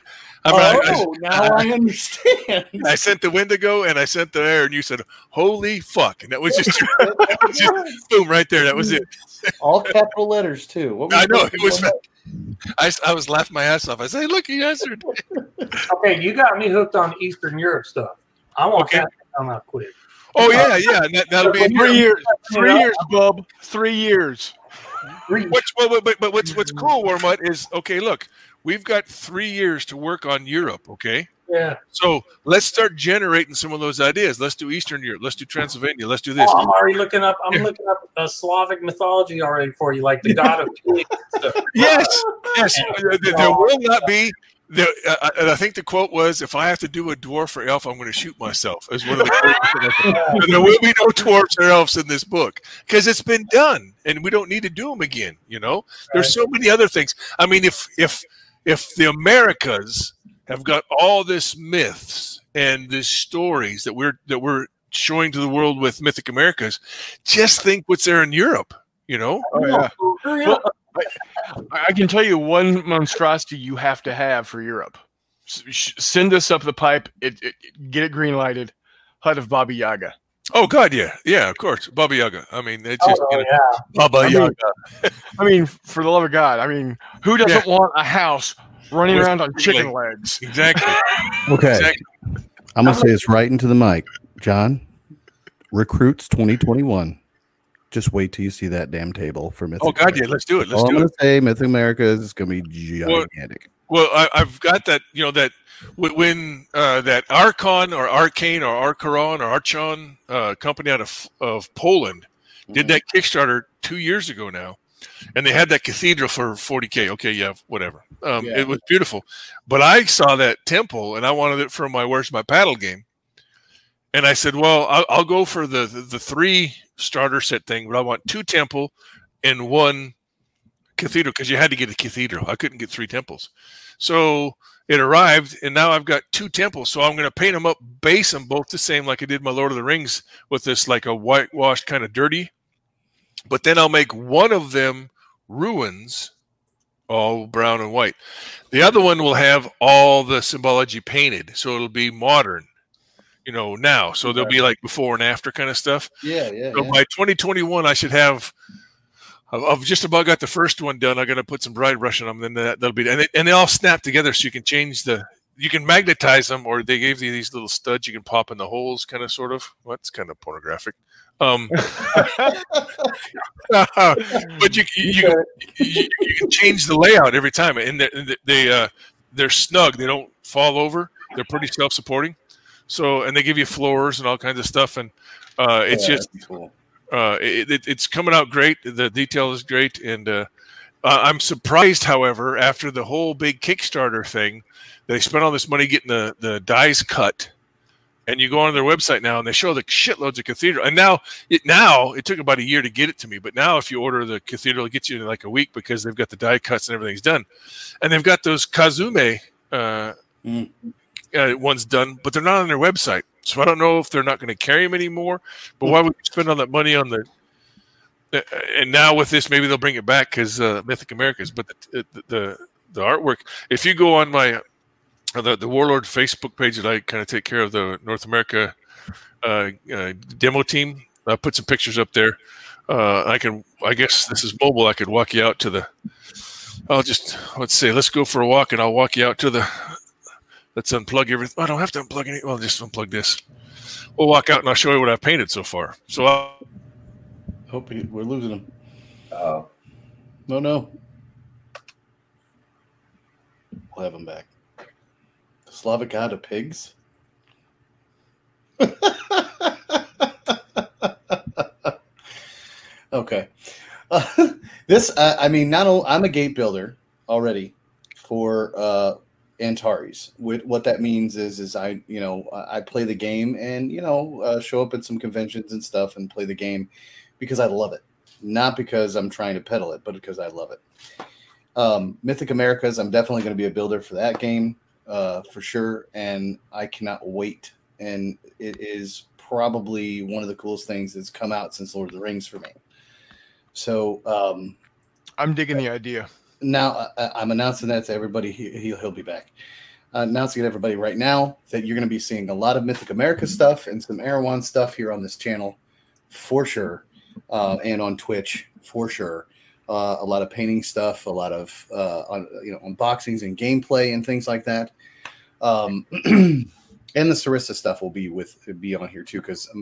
Now I understand. I sent the Wendigo and I sent the air, and you said, "Holy fuck!" And that was just, boom right there. That was it. All capital letters too. I know it was. I was laughing my ass off. I said, "Look, he answered." Okay, you got me hooked on Eastern Europe stuff. I want that to come out quick. Oh yeah, and that'll be in 3 years. 3 years, bub. 3 years. But what's cool, Warmut, is look. We've got 3 years to work on Europe, okay? Yeah. So let's start generating some of those ideas. Let's do Eastern Europe. Let's do Transylvania. Let's do this. I'm already looking up. I'm looking up Slavic mythology already for you, like the god of pigs and stuff. Yes. There will not be. I think the quote was, "If I have to do a dwarf or elf, I'm going to shoot myself." Is one of the quotes. There will be no dwarves or elves in this book because it's been done, and we don't need to do them again. There's so many other things. I mean, if the Americas have got all this myths and these stories that we're showing to the world with Mythic Americas, just think what's there in Europe. Oh yeah. Well, I can tell you one monstrosity you have to have for Europe. Send us up the pipe. Get it green lighted. Hut of Baba Yaga. Oh God, yeah, of course, Baba Yaga. I mean, it's just Baba Yaga. I mean, for the love of God, who doesn't want a house running around on chicken legs? Exactly. Okay. Exactly. I'm gonna say this right into the mic, John. Recruits 2021. Just wait till you see that damn table for Mythic. Oh God, yeah, let's do it. I'm gonna say Mythic Americas is gonna be gigantic. Well, I've got that. That when that Archon or Arcane or Archaron or Archon company out of Poland Did that Kickstarter 2 years ago now, and they had that cathedral for $40K. Okay, yeah, whatever. It was beautiful, but I saw that temple and I wanted it for my Where's My Paddle game, and I said, well, I'll go for the 3 starter set thing, but I want 2 temple and 1 cathedral because you had to get a cathedral. I couldn't get 3 temples, so it arrived, and now I've got 2 temples. So I'm going to paint them up, base them both the same, like I did my Lord of the Rings with this, like a whitewashed kind of dirty. But then I'll make one of them ruins, all brown and white. The other one will have all the symbology painted, so it'll be modern, now. So there'll be like before and after kind of stuff. Yeah. So by 2021, I should have. I've just about got the first one done. I'm going to put some dry brush on them, then that'll be, and they all snap together, so you can you can magnetize them, or they gave you these little studs you can pop in the holes, kind of, sort of. Well, that's kind of pornographic. But you can change the layout every time, and they're snug. They don't fall over. They're pretty self-supporting. So, and they give you floors and all kinds of stuff, and it's just cool. It's coming out great. The detail is great, and I'm surprised, however, after the whole big Kickstarter thing, they spent all this money getting the dies cut. And you go on their website now, and they show the shitloads of cathedral. And now it took about a year to get it to me, but now if you order the cathedral, it gets you in like a week because they've got the die cuts and everything's done, and they've got those Kazume ones done, but they're not on their website. So I don't know if they're not going to carry them anymore. But why would you spend all that money on the? And now with this, maybe they'll bring it back because Mythic Americas. But the artwork, if you go on my the Warlord Facebook page that I kind of take care of, the North America demo team, I put some pictures up there. I guess this is mobile. I could walk you out to the. Let's go for a walk, and I'll walk you out to the. Let's unplug everything. I don't have to unplug anything. Well, just unplug this. We'll walk out, and I'll show you what I've painted so far. So we're losing him. Oh. No. We'll have him back. The Slavic god of pigs? Okay. I'm a gate builder already for Antares. What that means is I play the game and show up at some conventions and stuff and play the game because I love it, not because I'm trying to peddle it, but because I love it. Mythic Americas, I'm definitely going to be a builder for that game for sure, and I cannot wait. And it is probably one of the coolest things that's come out since Lord of the Rings for me. So I'm digging the idea. Now I'm announcing that to everybody. He'll be back. Announcing to everybody right now that you're going to be seeing a lot of Mythic America stuff and some Erewhon stuff here on this channel for sure, and on Twitch for sure. A lot of painting stuff, a lot of unboxings and gameplay and things like that. And the Sarissa stuff will be on here too, because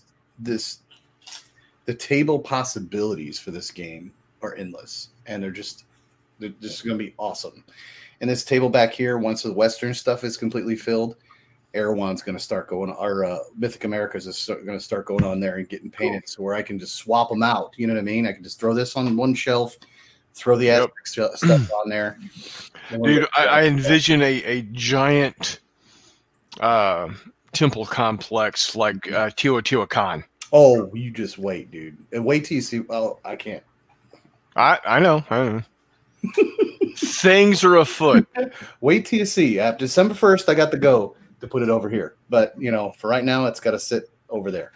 the table possibilities for this game are endless, and they're just going to be awesome. And this table back here, once the Western stuff is completely filled, Erewhon's going to start going. Our Mythic Americas is going to start going on there and getting painted, so where I can just swap them out. You know what I mean? I can just throw this on one shelf, throw the Aztec stuff on there. Dude, I envision a giant temple complex like Teotihuacan. Oh, you just wait, dude. Wait till you see. Oh, I can't. I know. Things are afoot. Wait till you see. After December 1st, I got the go to put it over here. But, for right now, it's got to sit over there.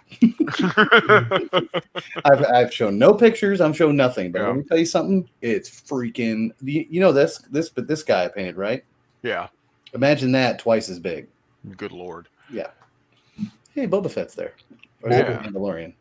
I've shown no pictures. I'm showing nothing. But let me tell you something. It's freaking, this guy I painted, right? Yeah. Imagine that twice as big. Good Lord. Yeah. Hey, Boba Fett's there. Or is it Mandalorian?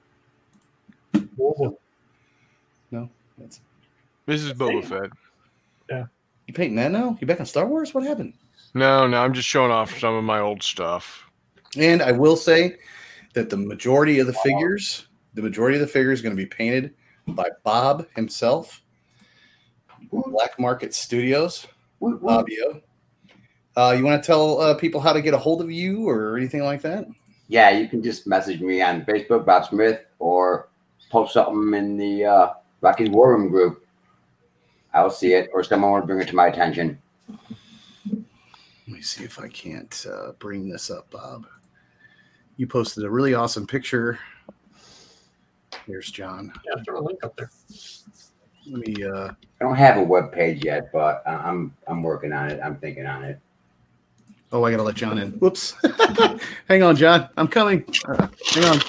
No. This is Boba Fett. Yeah. You painting that now? You back on Star Wars? What happened? No, I'm just showing off some of my old stuff. And I will say that the majority of the figures are going to be painted by Bob himself, Black Market Studios, Bobbio. You want to tell people how to get a hold of you or anything like that? Yeah, you can just message me on Facebook, Bob Smith, or post something in the Rocky's War Room group, I'll see it, or someone will bring it to my attention. Let me see if I can't bring this up, Bob. You posted a really awesome picture. Here's John. Yeah, throw a link up there. Let me. I don't have a web page yet, but I'm working on it. I'm thinking on it. Oh, I gotta let John in. Whoops. Hang on, John. I'm coming. Hang on.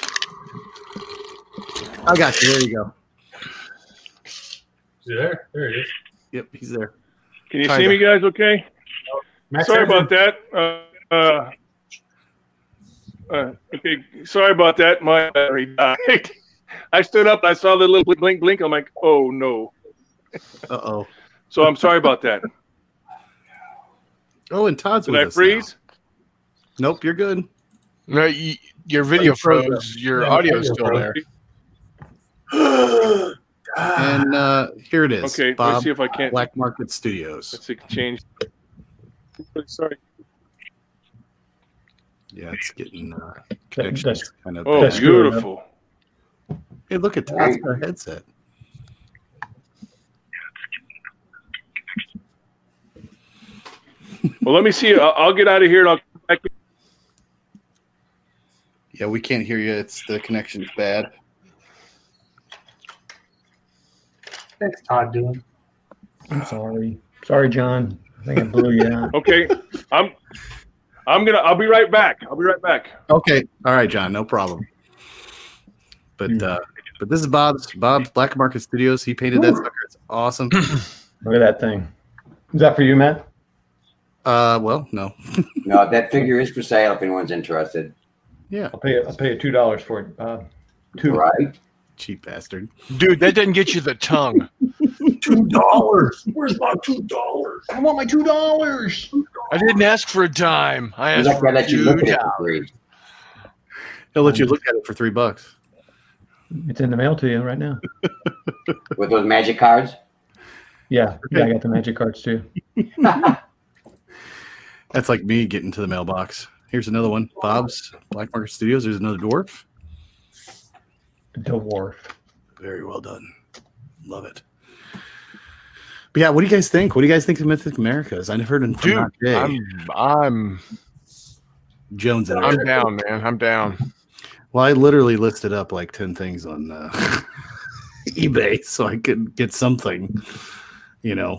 I got you. There you go. Is he there? There he is. Yep, he's there. Can you see me, guys? Okay. Sorry about that. Okay, sorry about that. My battery died. I stood up. I saw the little blink, blink. I'm like, oh no. Uh-oh. So I'm sorry about that. Oh, and Todd's Did with I us freeze? now. Nope, you're good. No, your video froze. Your audio is still there. And here it is. Okay, Bob, let's see if I can't. Black Market Studios. Let's see, change. Sorry. Yeah, it's getting connections kind of. Oh, bad. beautiful. Hey, look at Todd's got a headset. Well, let me see. I'll get out of here and I'll come back. Yeah, we can't hear you. It's the connection's bad. Thanks, Todd, doing. I'm sorry. Sorry, John. I think I blew you out. Okay, I'll be right back. Okay. All right, John. No problem. But this is Bob's Black Market Studios. He painted that sucker. It's awesome. Look at that thing. Is that for you, Matt? Well, no. No, that figure is for sale if anyone's interested. Yeah. I'll pay you $2 for it, Bob. $2. Right? Cheap bastard. Dude, that didn't get you the tongue. $2. Where's my $2? I want my $2. I didn't ask for a dime. I He's asked not gonna for let you look at it $2. for free. He'll let you look at it for $3. It's in the mail to you right now. With those magic cards. Yeah, I got the magic cards too. That's like me getting to the mailbox. Here's another one. Bob's Black Market Studios. There's another dwarf. Dwarf. Very well done. Love it. But yeah, what do you guys think? What do you guys think of Mythic Americas? I never heard of Dude, I'm Jones. I'm down, man. I'm down. Well, I literally listed up like 10 things on eBay so I could get something, you know.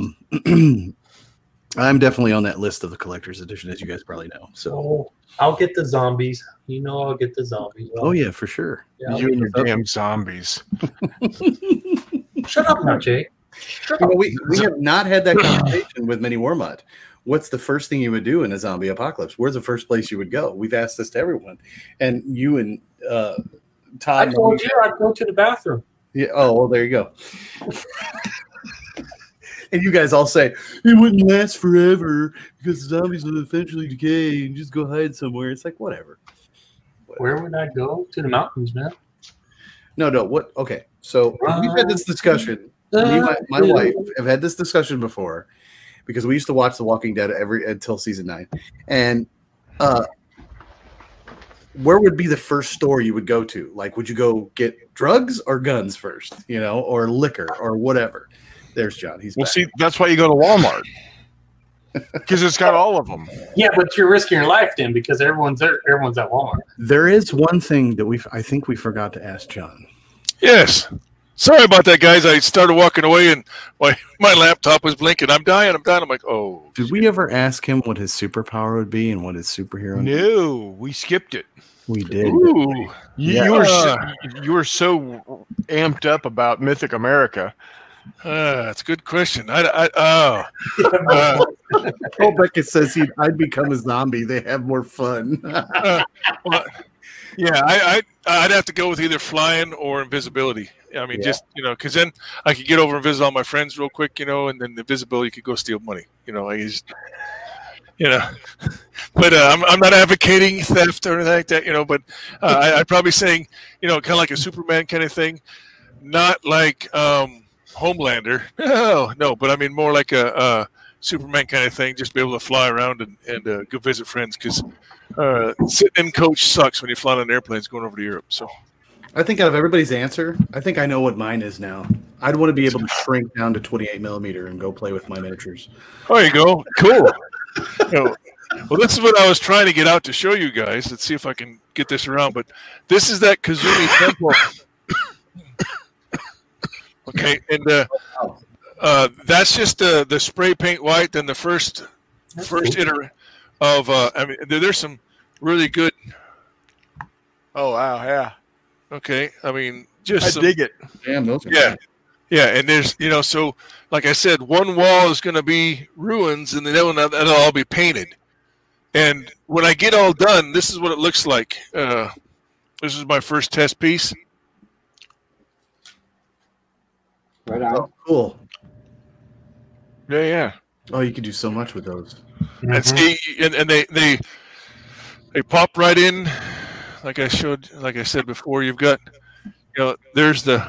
I'm definitely on that list of the collector's edition, as you guys probably know. So Oh, I'll get the zombies. You know I'll get the zombies. oh yeah, for sure. Yeah, You and your damn zombies. Shut up now, Jay. Shut You up. know, we have not had that conversation with Mini Warmut. What's the first thing you would do in a zombie apocalypse? Where's the first place you would go? We've asked this to everyone, and you and I Todd. told you I'd go to the bathroom. Yeah. Oh, well, there you go. And you guys all say it wouldn't last forever because zombies will eventually decay and just go hide somewhere. It's like whatever. Where would I go? To the mountains, man. No. What? Okay. So we've had this discussion. Me and my wife have had this discussion before because we used to watch The Walking Dead until season 9. And where would be the first store you would go to? Like, would you go get drugs or guns first, you know, or liquor or whatever? There's John. He's Well, back. see, that's why you go to Walmart. Because it's got all of them. Yeah, but you're risking your life then because everyone's there. Everyone's at Walmart. There is one thing that I think we forgot to ask John. Yes. Sorry about that, guys. I started walking away and my laptop was blinking. I'm dying. I'm like, oh. Did we ever ask him what his superpower would be and what his superhero? No, we skipped it. We did. Ooh. You were so amped up about Mythic America. That's a good question. Oh, Beckett says I'd become a zombie. They have more fun. well, yeah, I'd have to go with either flying or invisibility. I mean, just, you know, because then I could get over and visit all my friends real quick, you know, and then the invisibility could go steal money, you know. I just, you know, but I'm not advocating theft or anything like that, you know. But I'd probably saying, you know, kind of like a Superman kind of thing, not like Homelander. No, but I mean more like a Superman kind of thing. Just be able to fly around and go visit friends because sitting in coach sucks when you're flying on airplanes going over to Europe. So I think out of everybody's answer, I think I know what mine is now. I'd want to be able to shrink down to 28 millimeter and go play with my miniatures. There you go. Cool. Well, this is what I was trying to get out to show you guys. Let's see if I can get this around. But this is that Kazumi Temple. Okay, and that's just the spray paint white. Then the first iteration of I mean, there's some really good. Oh wow, yeah. Okay, I mean, just dig it. Damn, those are yeah. Yeah, and there's, so like I said, one wall is going to be ruins, and the other one that'll all be painted. And when I get all done, this is what it looks like. This is my first test piece. Right on. Oh, cool. Yeah. Oh, you could do so much with those. And see, and they pop right in, like I said before. You've got, there's the.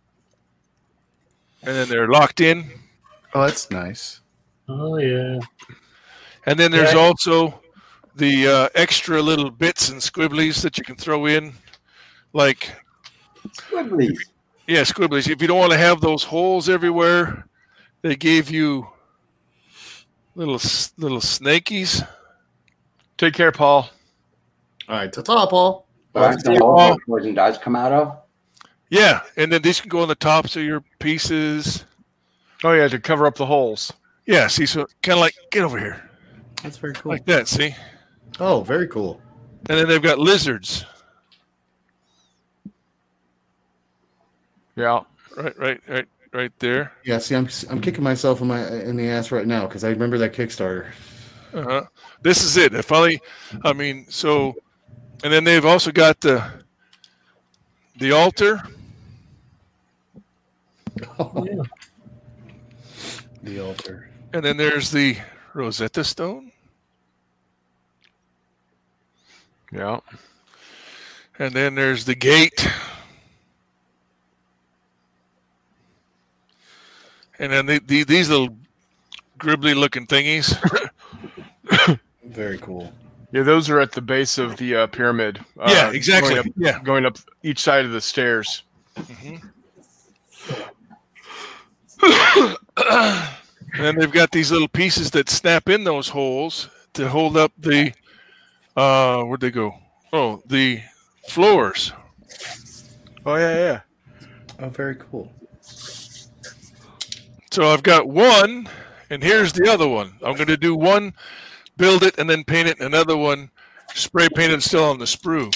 And then they're locked in. Oh, that's nice. Oh, yeah. And then there's also the extra little bits and squibblies that you can throw in. Like, Squibblies. Yeah, squibblies. If you don't want to have those holes everywhere, they gave you little snakies. Take care, Paul. All right, ta-ta, Paul. That's the hole where poison darts come out of. Yeah, and then these can go on the tops of your pieces. Oh yeah, to cover up the holes. Yeah, see, so kind of like, get over here. That's very cool. Like that, see? Oh, very cool. And then they've got lizards. Yeah. Right there. Yeah, see, I'm kicking myself in the ass right now because I remember that Kickstarter. Uh-huh. This is it. And then they've also got the altar. Oh, yeah. The altar. And then there's the Rosetta Stone. Yeah. And then there's the gate. And then these little gribbly looking thingies. Very cool. Yeah, those are at the base of the pyramid. Yeah, exactly. Going up each side of the stairs. Mm-hmm. And then they've got these little pieces that snap in those holes to hold up the where'd they go? Oh, the floors. Oh yeah. Oh, very cool. So I've got one, and here's the other one. I'm going to do one, build it, and then paint it. Another one, spray paint it still on the sprue.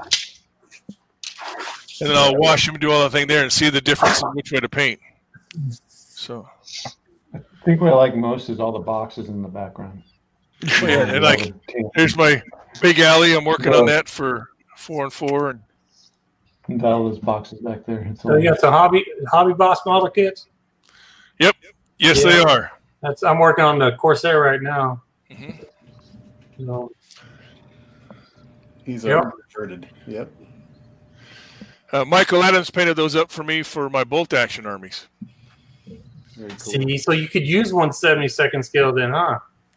And then I'll wash them and do all the thing there and see the difference in which way to paint. So I think what I like most is all the boxes in the background. yeah, and like here's my big alley. I'm working on that for 4x4 and all those boxes back there. So you got the hobby boss model kits? Yep. Yes, they are. I'm working on the Corsair right now. Mm-hmm. So, He's converted. Yep. Michael Adams painted those up for me for my bolt action armies. Very cool. See, so you could use 1/72 scale then, huh?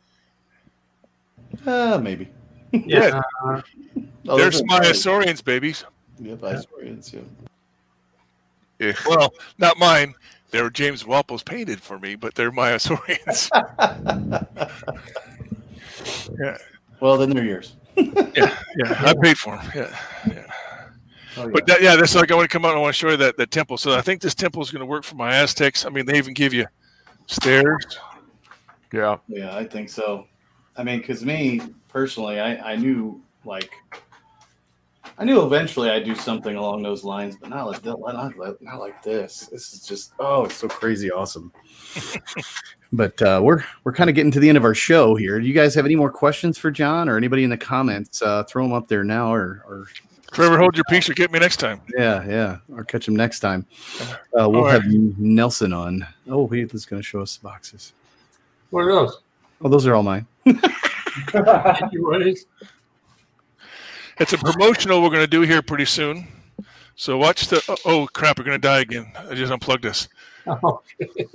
Maybe. Yeah. There's my Isaurians, babies. Yep, Isaurians. Yep. Yeah. Well, not mine. They were James Wapples painted for me, but they're my Isaurians. Yeah. Well, then they're yours. Yeah. I paid for them. Yeah. Oh, yeah. But that's like I want to come out and I want to show you that temple. So I think this temple is going to work for my Aztecs. I mean, they even give you stairs. Yeah. Yeah, I think so. I mean, because me personally, I knew eventually I'd do something along those lines, but not like this. This is just it's so crazy awesome. But we're kind of getting to the end of our show here. Do you guys have any more questions for John or anybody in the comments? Throw them up there now, or Trevor, hold your peace or get me next time. Yeah, or catch him next time. We'll have Nelson on. Oh, he's going to show us the boxes. What are those? Oh, those are all mine. Anyways. It's a promotional we're going to do here pretty soon. So watch the... Oh, crap, we're going to die again. I just unplugged this. Okay.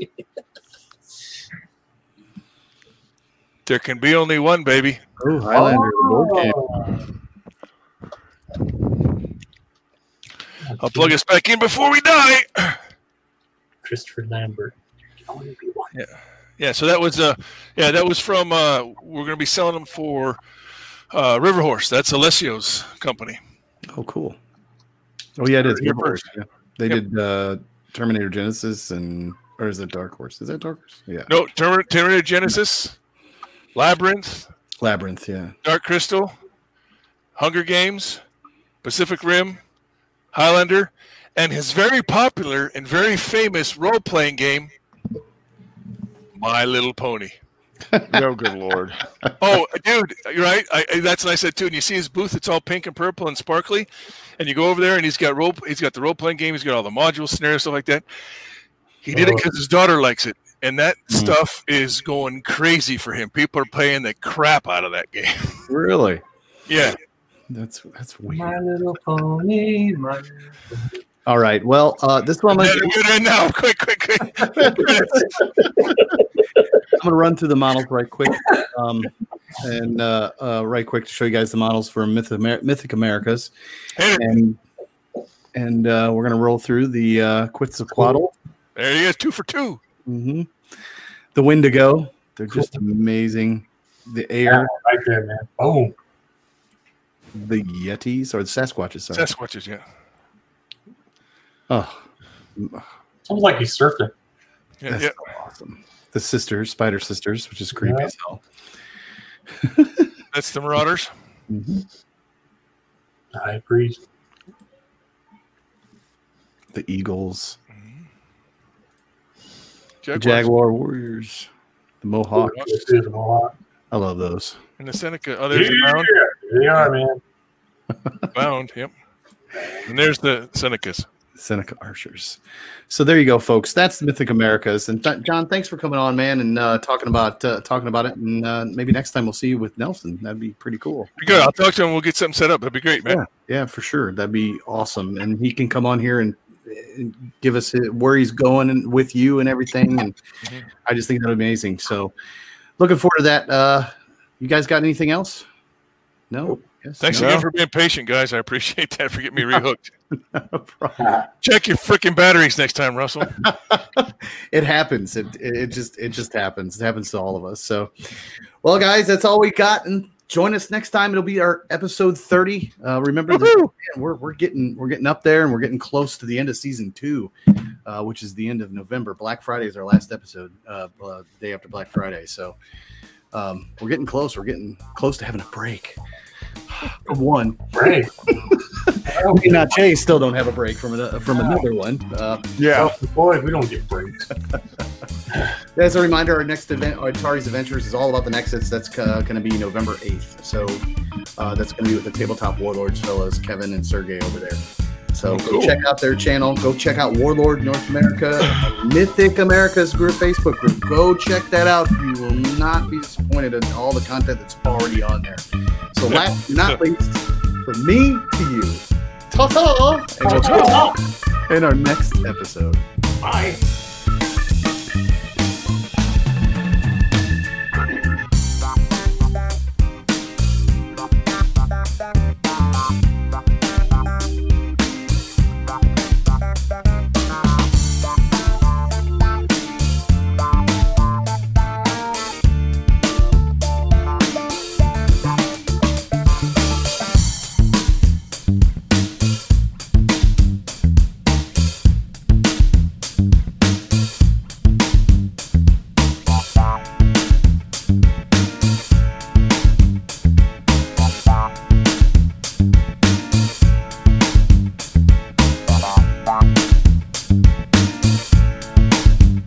There can be only one, baby. Oh, Highlander board game. I'll plug us back in before we die. Christopher Lambert. I want to be one. Yeah. So that was from. We're going to be selling them for River Horse. That's Alessio's company. Oh, cool. Oh, yeah, it is. Here Dark Horse. first. Yeah. They did Terminator Genesis or is it Dark Horse? Is that Dark Horse? Yeah. No, Terminator Genesis, Labyrinth, Yeah. Dark Crystal, Hunger Games, Pacific Rim, Highlander, and his very popular and very famous role-playing game, My Little Pony. No, good Lord. Oh, dude, you're right. That's what I said too. And you see his booth; it's all pink and purple and sparkly. And you go over there, and he's got the role-playing game. He's got all the modules, scenarios, stuff like that. He did it because his daughter likes it, and that stuff is going crazy for him. People are playing the crap out of that game. Really? Yeah. That's weird. My Little Pony. All right. Well, this one Get it in now, quick. I'm going to run through the models right quick, and right quick to show you guys the models for Mythic Americas, and we're going to roll through the Quetzalcoatl. There he is, 2 for 2. Mm-hmm. The Wendigo, they're just amazing. The Air, Right there, man. Boom. the Yetis or the Sasquatches. Sorry. Sasquatches, yeah. Oh, Sounds like he's surfing. Yeah, that's yeah. awesome. The Sisters, Spider Sisters, which is creepy as hell. That's the Marauders. Mm-hmm. I agree. The Eagles, the Jaguars. Jaguar Warriors, the Mohawk. This is a lot. I love those. And the Seneca. Oh, there's the Mound. They are, man. Mound, yep. And there's the Senecas. Seneca Archers. So there you go, folks. That's the Mythic Americas. And John, thanks for coming on, man, and talking about it. And maybe next time we'll see you with Nelson. That'd be pretty cool. Be good. I'll talk to him. We'll get something set up. That'd be great, man. Yeah, for sure. That'd be awesome. And he can come on here and give us where he's going and with you and everything. And I just think that'd be amazing. So looking forward to that. You guys got anything else? No. Yes, Thanks no? again for being patient, guys. I appreciate that for getting me rehooked. No problem. Check your freaking batteries next time, Russell. It happens. It just happens. It happens to all of us. So, well, guys, that's all we got. And join us next time. It'll be our episode 30. Remember, we're getting up there, and we're getting close to the end of season 2, which is the end of November. Black Friday is our last episode, day after Black Friday. So, we're getting close. We're getting close to having a break. From one. Great. Me and Jay still don't have a break from another one. Yeah. Boy, we don't get breaks. As a reminder, our next event, Atari's Adventures, is all about the Nexus. That's going to be November 8th. So that's going to be with the Tabletop Warlords fellows, Kevin and Sergey over there. So go check out their channel. Go check out Warlord North America, Mythic America's group, Facebook group. Go check that out. You will not be disappointed in all the content that's already on there. So last but not least, from me to you, ta-ta! And we'll talk in our next episode. Bye.